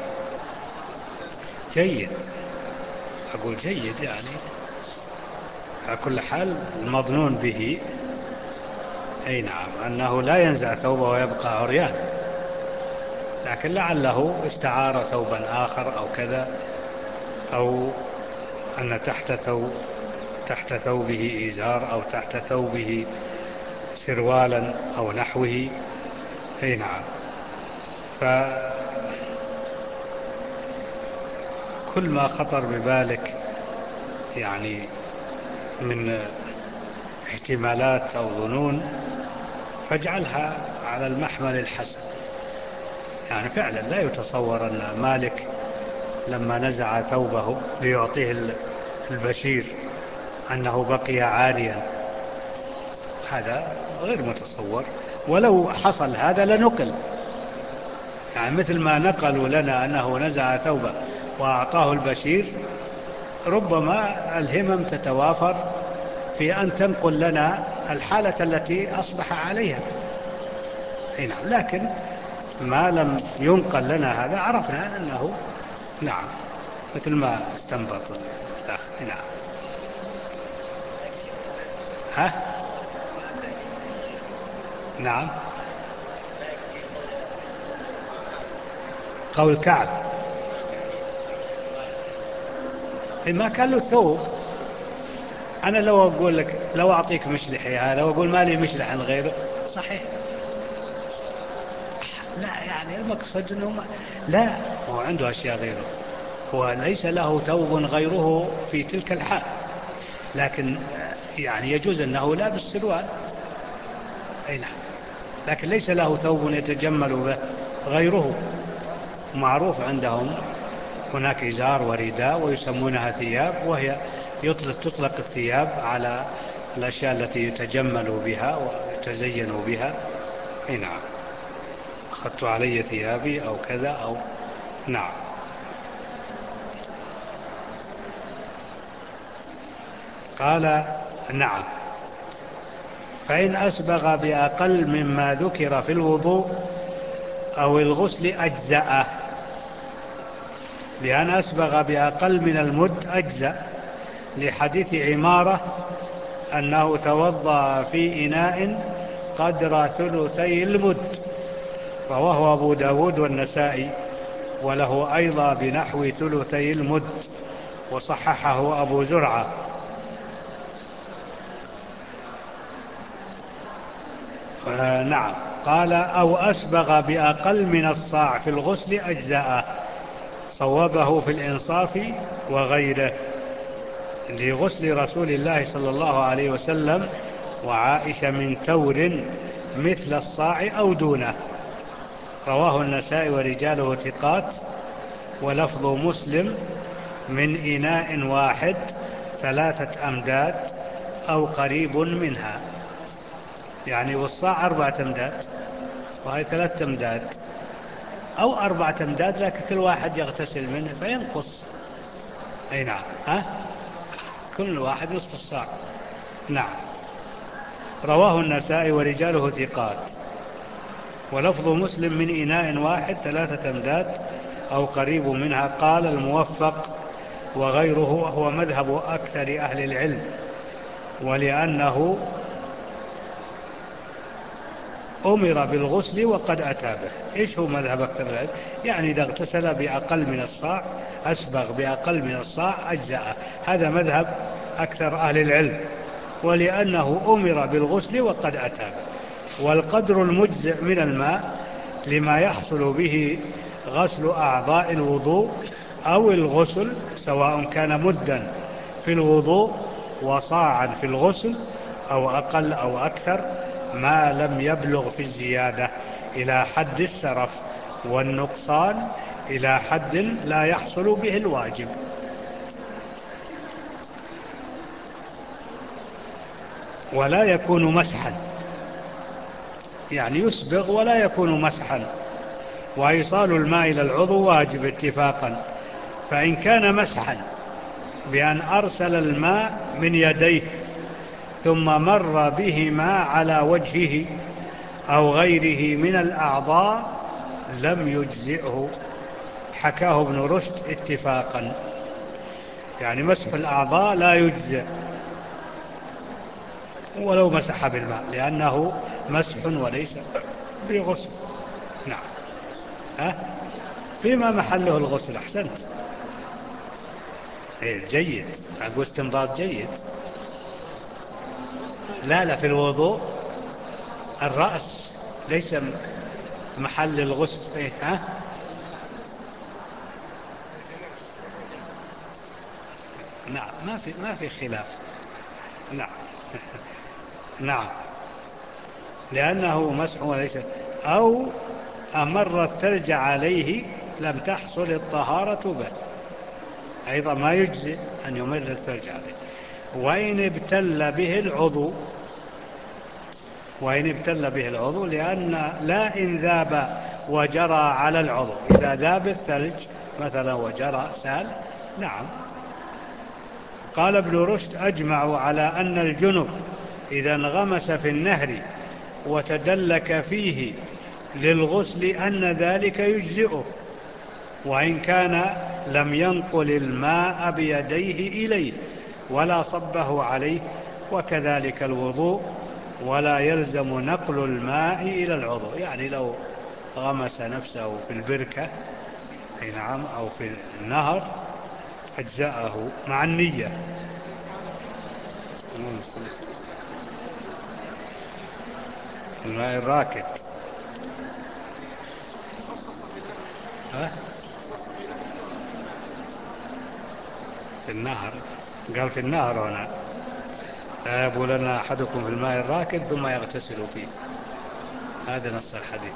جيد، أقول جيد يعني على كل حال المظنون به أي نعم أنه لا ينزع ثوبه ويبقى عريان، لكن لعله استعار ثوبا آخر أو كذا، أو أن تحت ثوبه إزار أو تحت ثوبه سروالا أو نحوه. أي نعم. فكل ما خطر ببالك يعني من احتمالات أو ظنون فاجعلها على المحمل الحسن. يعني فعلا لا يتصور أن مالك لما نزع ثوبه ليعطيه البشير أنه بقي عاريا، هذا غير متصور. ولو حصل هذا لنقل، يعني مثل ما نقلوا لنا أنه نزع ثوبه وأعطاه البشير، ربما الهمم تتوافر في أن تنقل لنا الحالة التي أصبح عليها. نعم. لكن ما لم ينقل لنا هذا عرفنا أنه نعم مثل ما استنبط الأخ. نعم. ها؟ نعم. قول كعب ما كان له ثوب. أنا لو أقول لك لو أعطيك مشلحي هذا وأقول ما لي مشلح غيره صحيح، لا يعني المقصد أنه لا هو عنده أشياء غيره، هو ليس له ثوب غيره في تلك الحال، لكن يعني يجوز أنه لابس سروال. أي نعم. لكن ليس له ثوب يتجمل به غيره. معروف عندهم هناك إزار ورداء ويسمونها ثياب، وهي تطلق الثياب على الأشياء التي يتجمل بها ويتزين بها. أي نعم. أخذت علي ثيابي أو كذا أو نعم. قال نعم. فإن أسبغ بأقل مما ذكر في الوضوء أو الغسل أجزأه، بأن أسبغ بأقل من المد أجزأ، لحديث عمارة أنه توضأ في إناء قدر ثلثي المد، رواه أبو داود والنسائي، وله أيضا بنحو ثلثي المد، وصححه أبو زرعة. نعم. قال أو أسبغ بأقل من الصاع في الغسل أجزاء، صوبه في الإنصاف وغيره، لغسل رسول الله صلى الله عليه وسلم وعائشة من تور مثل الصاع أو دونه، رواه النسائي ورجاله ثقات، ولفظ مسلم من إناء واحد 3 أمداد أو قريب منها، يعني والصاع 4 أمداد وهي 3 أمداد أو 4 أمداد، لكن كل واحد يغتسل منه فينقص. أي نعم. كل واحد نصف الصاع. نعم. رواه النسائي ورجاله ثقات، ولفظ مسلم من إناء واحد 3 أمداد أو قريب منها. قال الموفق وغيره هو مذهب أكثر أهل العلم، ولأنه أمر بالغسل وقد أتى به. إيش هو مذهب أكثر العلم؟ يعني إذا اغتسل بأقل من الصاع، أسبغ بأقل من الصاع أجزاء، هذا مذهب أكثر أهل العلم، ولأنه أمر بالغسل وقد أتى به. والقدر المجزئ من الماء لما يحصل به غسل أعضاء الوضوء أو الغسل، سواء كان مدا في الوضوء وصاعا في الغسل أو أقل أو أكثر، ما لم يبلغ في الزيادة إلى حد السرف، والنقصان إلى حد لا يحصل به الواجب. ولا يكون مسحا، يعني يسبغ ولا يكون مسحا. وإيصال الماء إلى العضو واجب اتفاقا، فإن كان مسحا بأن أرسل الماء من يديه ثم مر بهما على وجهه أو غيره من الأعضاء لم يجزئه. حكاه ابن رشد اتفاقا. يعني مسح الأعضاء لا يجزئ ولو مسح بالماء، لأنه مسح وليس بغسل. نعم. ها؟ فيما محله الغسل. أحسنت. إيه جيد، أقول استنباط جيد. لا لا، في الوضوء الرأس ليس محل الغسل. إيه؟ ها؟ نعم، ما في خلاف. نعم. نعم، لأنه مسح وليس. أو أمر الثلج عليه لم تحصل الطهارة به، أيضا ما يجزي أن يمر الثلج عليه. وإن ابتل به العضو، وإن ابتل به العضو، لأن لا إن ذاب وجرى على العضو. إذا ذاب الثلج مثلا وجرى سال، نعم. قال ابن رشد: أجمعوا على أن الجنب إذا انغمس في النهر وتدلك فيه للغسل أن ذلك يجزئه، وإن كان لم ينقل الماء بيديه إليه ولا صبه عليه، وكذلك الوضوء، ولا يلزم نقل الماء إلى العضو. يعني لو غمس نفسه في البركة، نعم، أو في النهر، أجزأه مع النية. الماء الراكد. ها؟ في النهر، قال في النهر هنا: لا يبولن أحدكم في الماء الراكد ثم يغتسل فيه. هذا نص الحديث.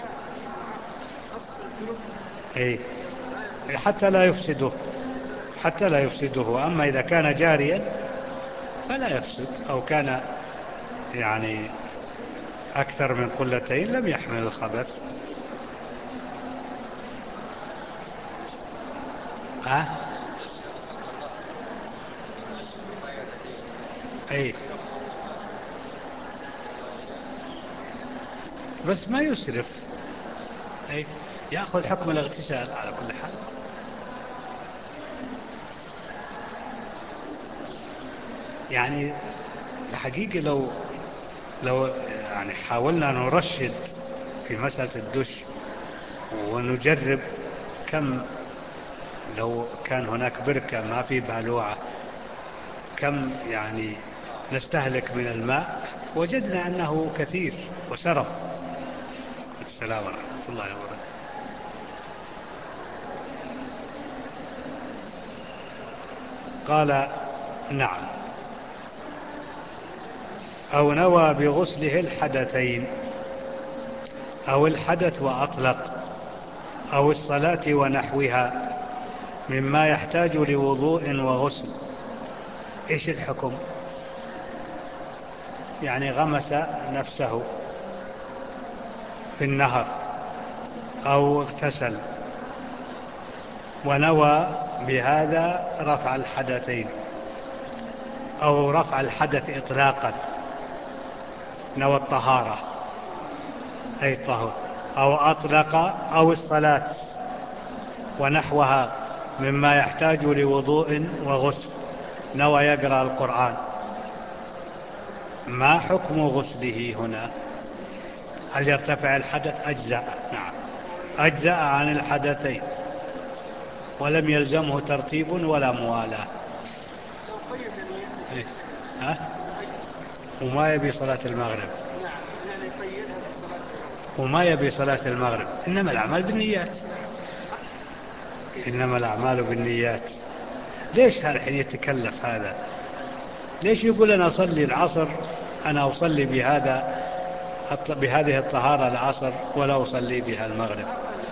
إيه؟ حتى لا يفسده، حتى لا يفسده. أما إذا كان جاريا فلا يفسد، أو كان يعني أكثر من قلتين لم يحمل الخبث. ها؟ أي، بس ما يسرف. أي، يأخذ حكم الاغتسال على كل حال. يعني الحقيقة لو يعني حاولنا نرشد في مسألة الدش ونجرب كم، لو كان هناك بركة ما في بالوعة، كم يعني نستهلك من الماء، وجدنا أنه كثير وسرف. السلام ورحمة الله وبركاته. قال: نعم. أو نوى بغسله الحدثين، أو الحدث وأطلق، أو الصلاة ونحوها مما يحتاج لوضوء وغسل. إيش الحكم؟ يعني غمس نفسه في النهر أو اغتسل ونوى بهذا رفع الحدثين، أو رفع الحدث إطلاقا، نوى الطهارة أي الطهور، أو أطلق، أو الصلاة ونحوها مما يحتاج لوضوء وغسل، نوى يقرأ القرآن. ما حكم غسله هنا؟ هل يرتفع الحدث؟ أجزأ. نعم، أجزأ عن الحدثين، ولم يلزمه ترتيب ولا موالاة. إيه؟ ها؟ وما يبي صلاة المغرب. وما يبي صلاة المغرب. إنما الأعمال بالنيات. إنما الأعمال بالنيات. ليش الحين يتكلف هذا؟ ليش يقول أنا أصلي العصر، أنا أصلي بهذه الطهارة العصر ولا أصلي بها المغرب؟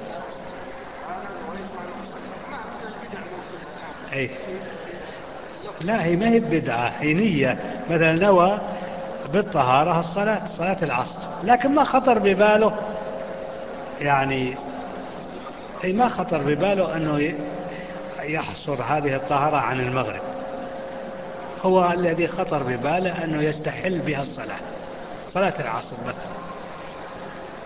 أي لا، هي ما هي بدعة، هي نية. مثلا نوى بالطهارة الصلاة، صلاة العصر، لكن ما خطر بباله، يعني أي ما خطر بباله أنه يحصر هذه الطهارة عن المغرب. هو الذي خطر بباله أنه يستحل بها الصلاة، صلاة العصر مثلا.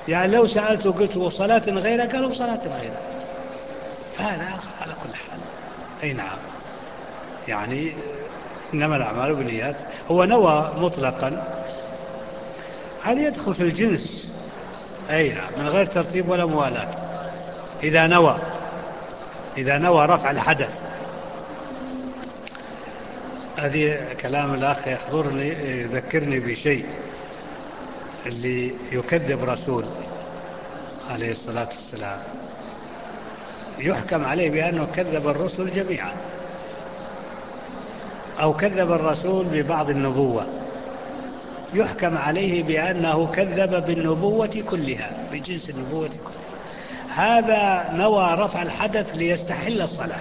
يعني لو سألته قلت صلاة غيره قالوا صلاة غيره، فهذا على كل حال. أي نعم، يعني إنما الأعمال بالنيات. هو نوى مطلقا، هذا يدخل في الجنس. أي نعم، من غير ترتيب ولا موالاة. إذا نوى، إذا نوى رفع الحدث. هذه كلام الأخ يحضرني، يذكرني بشيء، اللي يكذب رسول عليه الصلاة والسلام يحكم عليه بأنه كذب الرسل جميعا، أو كذب الرسول ببعض النبوة يحكم عليه بأنه كذب بالنبوة كلها، بجنس النبوة كلها. هذا نوى رفع الحدث ليستحل الصلاة،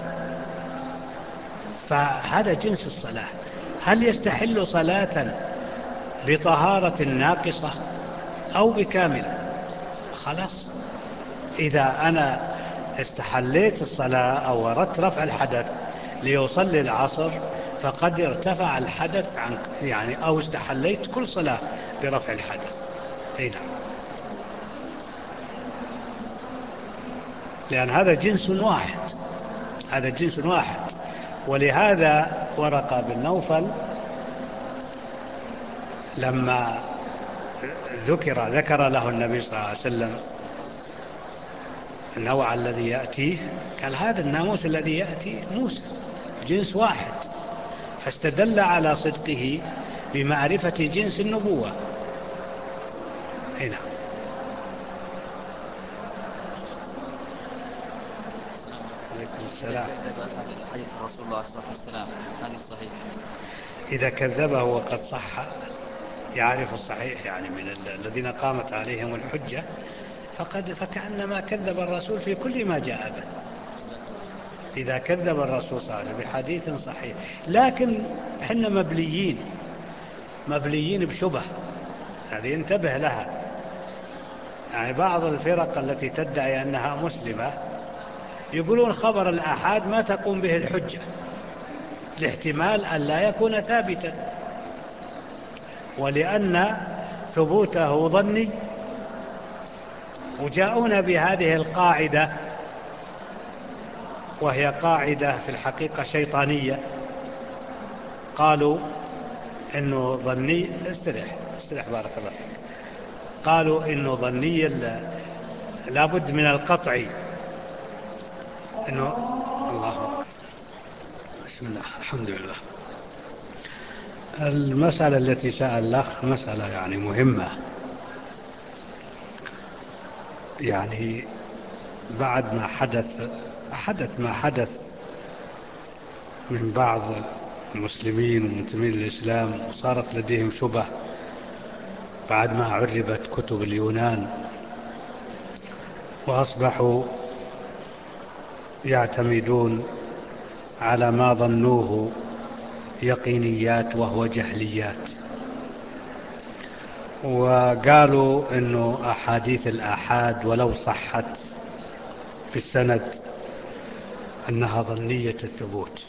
فهذا جنس الصلاة. هل يستحل صلاة بطهارة ناقصة أو بكاملة؟ خلاص، إذا أنا استحليت الصلاة أو أردت رفع الحدث ليصلي العصر، فقد ارتفع الحدث عنك، يعني أو استحليت كل صلاة برفع الحدث. أي نعم، لأن هذا جنس واحد، هذا جنس واحد. ولهذا ورقة بن نوفل لما ذكر له النبي صلى الله عليه وسلم النوع الذي يأتيه، قال هذا الناموس الذي يأتي موسى، جنس واحد، فاستدل على صدقه بمعرفة جنس النبوة. هنا عليكم السلام.
حديث الرسول الله صلى الله عليه وسلم حديث صحيح،
إذا كذبه وقد صح، يعرف الصحيح، يعني من الذين قامت عليهم الحجة، فكأنما كذب الرسول في كل ما جاء به. إذا كذب الرسول صلى الله عليه وسلم بحديث صحيح، لكن حنا مبليين بشبه، هذه انتبه لها. يعني بعض الفرق التي تدعي أنها مسلمة يقولون خبر الآحاد ما تقوم به الحجة، لاحتمال أن لا يكون ثابتا، ولأن ثبوته ظني. وجاءون بهذه القاعدة، وهي قاعدة في الحقيقة شيطانية. قالوا إنه ظني، استرح بارك الله فيك. قالوا إنه ظني لابد من القطعي، إنه الله أكبر. بسم الله، الحمد لله. المسألة التي سأل الأخ مسألة يعني مهمة، يعني بعد ما حدث ما حدث من بعض المسلمين ومنتمين للإسلام، وصارت لديهم شبه بعد ما عربت كتب اليونان، وأصبحوا يعتمدون على ما ظنوه يقينيات وهو جهليات، وقالوا إنه أحاديث الآحاد ولو صحت بالسند أنها ظنية الثبوت.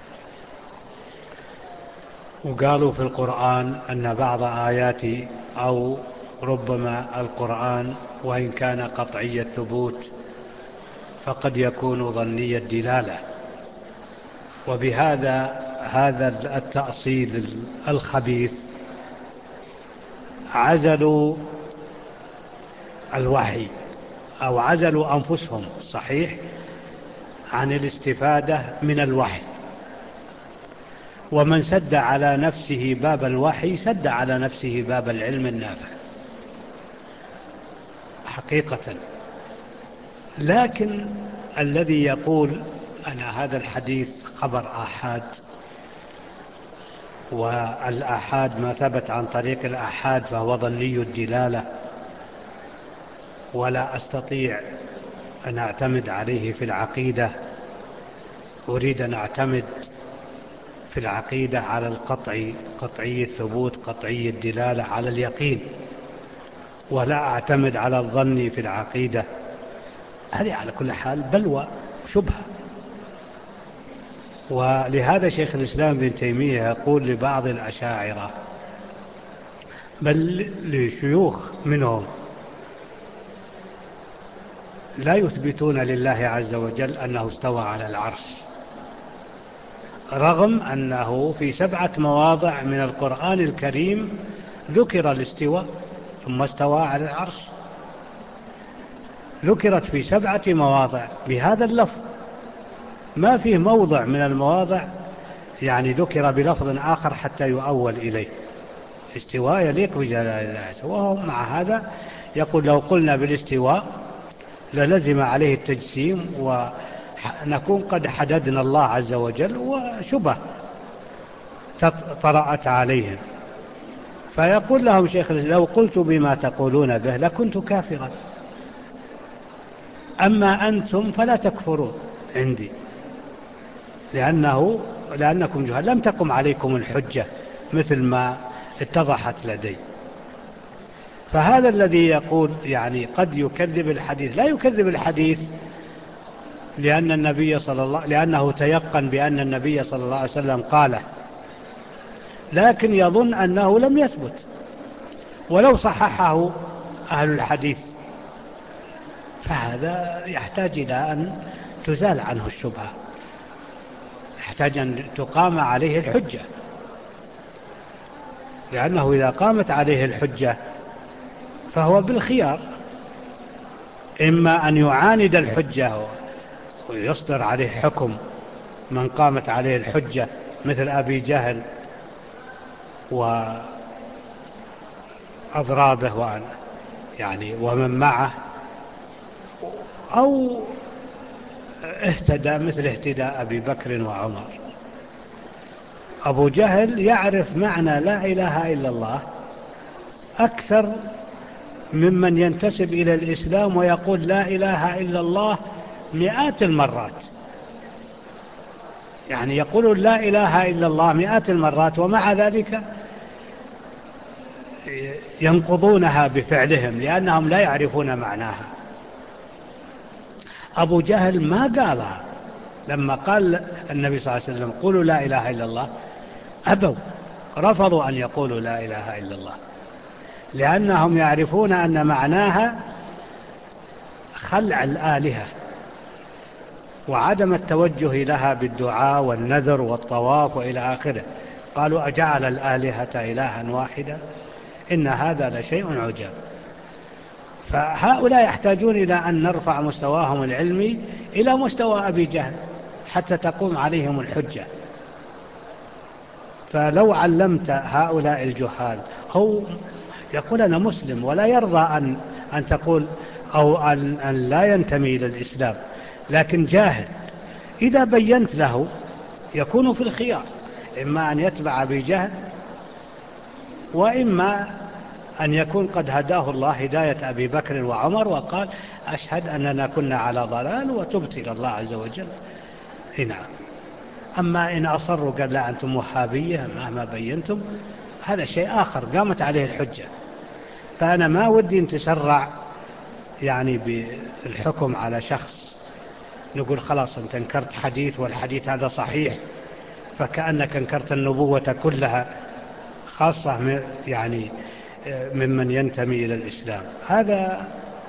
وقالوا في القرآن أن بعض آيات، أو ربما القرآن وإن كان قطعي الثبوت فقد يكون ظني الدلالة. هذا التأصيل الخبيث عزلوا الوحي، أو عزلوا أنفسهم صحيح عن الاستفادة من الوحي. ومن سد على نفسه باب الوحي سد على نفسه باب العلم النافع حقيقة. لكن الذي يقول أن هذا الحديث خبر آحاد، والآحاد ما ثبت عن طريق الآحاد فهو ظني الدلالة، ولا أستطيع أن أعتمد عليه في العقيدة، أريد أن أعتمد في العقيدة على القطعي، قطعي الثبوت، قطعي الدلالة، على اليقين، ولا أعتمد على الظن في العقيدة. هذه على كل حال بلوى، شبهة. ولهذا شيخ الإسلام ابن تيمية يقول لبعض الأشاعرة، بل لشيوخ منهم، لا يثبتون لله عز وجل أنه استوى على العرش، رغم أنه في 7 مواضع من القرآن الكريم ذكر الاستواء ثم استوى على العرش، ذكرت في 7 مواضع بهذا اللفظ. ما فيه موضع من المواضع يعني ذكر بلفظ آخر حتى يؤول إليه. استواء يليق بجلال الله، وهو مع هذا يقول لو قلنا بالاستواء للزم عليه التجسيم ونكون قد حددنا الله عز وجل، وشبه طرأت عليهم. فيقول لهم شيخ لو قلت بما تقولون به لكنت كافرا، أما أنتم فلا تكفرون عندي لأنكم جهال، لم تقم عليكم الحجة مثل ما اتضحت لدي. فهذا الذي يقول يعني قد يكذب الحديث، لا يكذب الحديث لأنه تيقن بأن النبي صلى الله عليه وسلم قاله، لكن يظن أنه لم يثبت، ولو صححه أهل الحديث فهذا يحتاج إلى أن تزال عنه الشبهة، يحتاج أن تقام عليه الحجة، لأنه إذا قامت عليه الحجة فهو بالخيار، إما أن يعاند الحجة ويصدر عليه حكم من قامت عليه الحجة مثل أبي جهل وأضرابه ومن معه، أو اهتدى مثل اهتداء أبي بكر وعمر. أبو جهل يعرف معنى لا إله إلا الله أكثر ممن ينتسب إلى الإسلام ويقول لا إله إلا الله 100 المرات، يعني يقولون لا إله إلا الله 100 المرات ومع ذلك ينقضونها بفعلهم لأنهم لا يعرفون معناها. أبو جهل ما قالها، لما قال النبي صلى الله عليه وسلم قولوا لا إله إلا الله أبوا، رفضوا أن يقولوا لا إله إلا الله، لأنهم يعرفون أن معناها خلع الآلهة وعدم التوجه لها بالدعاء والنذر والطواف وإلى آخره. قالوا أجعل الآلهة إلها واحدا إن هذا لشيء عجاب. فهؤلاء يحتاجون إلى أن نرفع مستواهم العلمي إلى مستوى أبي جهل حتى تقوم عليهم الحجة. فلو علمت هؤلاء الجهال، هو يقول أنا مسلم ولا يرضى أن تقول أو أن لا ينتمي إلى الإسلام، لكن جاهل، إذا بينت له يكون في الخيار، إما أن يتبع أبي جهل وإما أن يكون قد هداه الله هداية أبي بكر وعمر وقال أشهد أننا كنا على ضلال وتبت إلى الله عز وجل. نعم. أما إن أصروا قال لا أنتم وهابية مهما بينتم، هذا شيء آخر قامت عليه الحجة. فأنا ما ودي أن تسرع بالحكم على شخص، نقول خلاص أنت انكرت حديث والحديث هذا صحيح فكأنك انكرت النبوة كلها، خاصة ممن ينتمي إلى الإسلام. هذا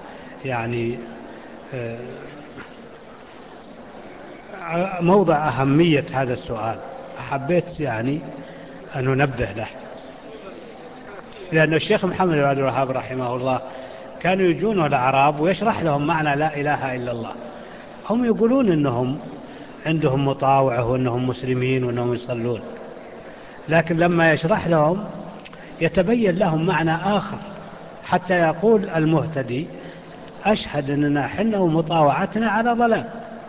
موضع أهمية هذا السؤال، حبيت أن ننبه له، لأن الشيخ محمد بن عبد الوهاب رحمه الله كانوا يجونه الأعراب ويشرح لهم معنى لا إله إلا الله. هم يقولون أنهم عندهم مطاوعة وأنهم مسلمين وأنهم يصلون، لكن لما يشرح لهم يتبين لهم معنى آخر، حتى يقول المهتدي أشهد أننا حنا ومطاوعتنا على ضلال.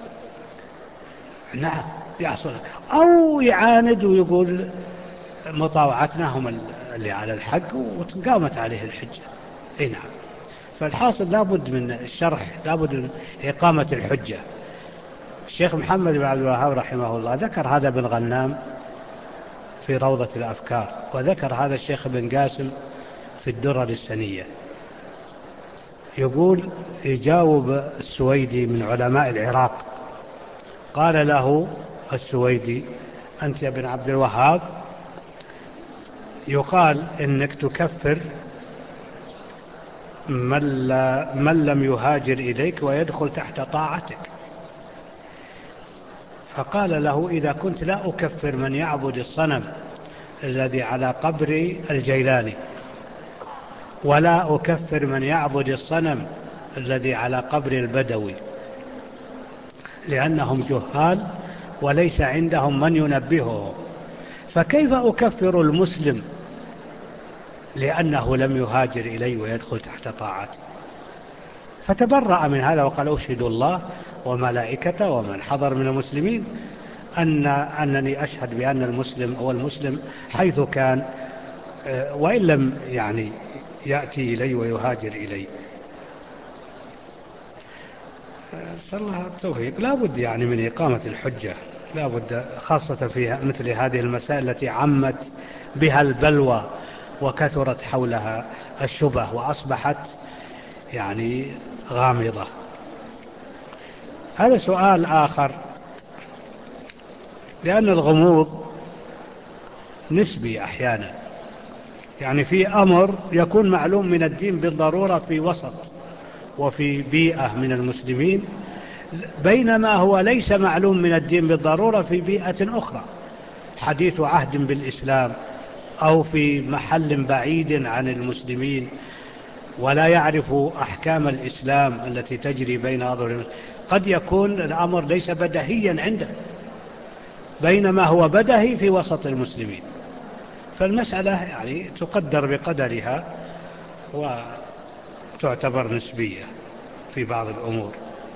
نعم يحصل، أو يعاند ويقول مطاوعتنا هم اللي على الحق وقامت عليه الحجة. نعم. فالحاصل لابد من الشرح، لابد من إقامة الحجة. الشيخ محمد بن عبد الوهاب رحمه الله ذكر هذا بن غنام في روضة الأفكار، وذكر هذا الشيخ بن قاسم في الدرر السنية. يقول يجاوب السويدي من علماء العراق، قال له السويدي أنت يا بن عبد الوهاب يقال إنك تكفر من لم يهاجر إليك ويدخل تحت طاعتك. فقال له: إذا كنت لا أكفر من يعبد الصنم الذي على قبر الجيلاني، ولا أكفر من يعبد الصنم الذي على قبر البدوي، لأنهم جهال وليس عندهم من ينبههم، فكيف أكفر المسلم لأنه لم يهاجر إلي ويدخل تحت طاعتي؟ فتبرأ من هذا وقال: أشهد الله وملائكته ومن حضر من المسلمين أنني أشهد بأن المسلم هو المسلم حيث كان، وإن لم يأتي إلي ويهاجر إلي. صلى الله التوفيق. لا بد من إقامة الحجة، لا بد، خاصة في مثل هذه المسائل التي عمت بها البلوى وكثرت حولها الشبه وأصبحت غامضة. هذا سؤال آخر، لأن الغموض نسبي أحيانا، في أمر يكون معلوم من الدين بالضرورة في وسط وفي بيئة من المسلمين، بينما هو ليس معلوم من الدين بالضرورة في بيئة أخرى، حديث عهد بالإسلام أو في محل بعيد عن المسلمين، ولا يعرف أحكام الإسلام التي تجري بين أظهر. قد يكون الأمر ليس بدهيا عنده، بينما هو بدهي في وسط المسلمين. فالمسألة تقدر بقدرها وتعتبر نسبية في بعض الأمور.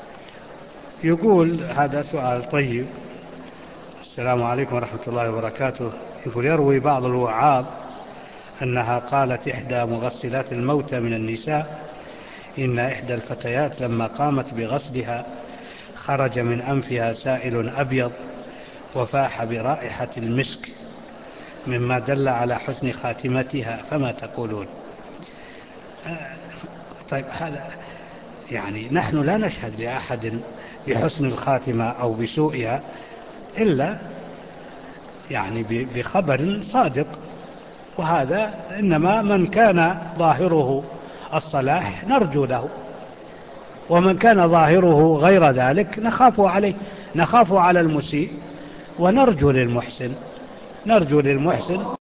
يقول هذا سؤال طيب: السلام عليكم ورحمة الله وبركاته. يقول: يروي بعض الوعاظ أنها قالت إحدى مغسلات الموتى من النساء إن إحدى الفتيات لما قامت بغسلها خرج من أنفها سائل أبيض وفاح برائحة المسك، مما دل على حسن خاتمتها، فما تقولون؟ طيب، هذا نحن لا نشهد لأحد بحسن الخاتمة أو بسوءها إلا بخبر صادق، وهذا إنما من كان ظاهره الصلاح نرجو له، ومن كان ظاهره غير ذلك نخاف عليه، نخاف على المسيء ونرجو للمحسن.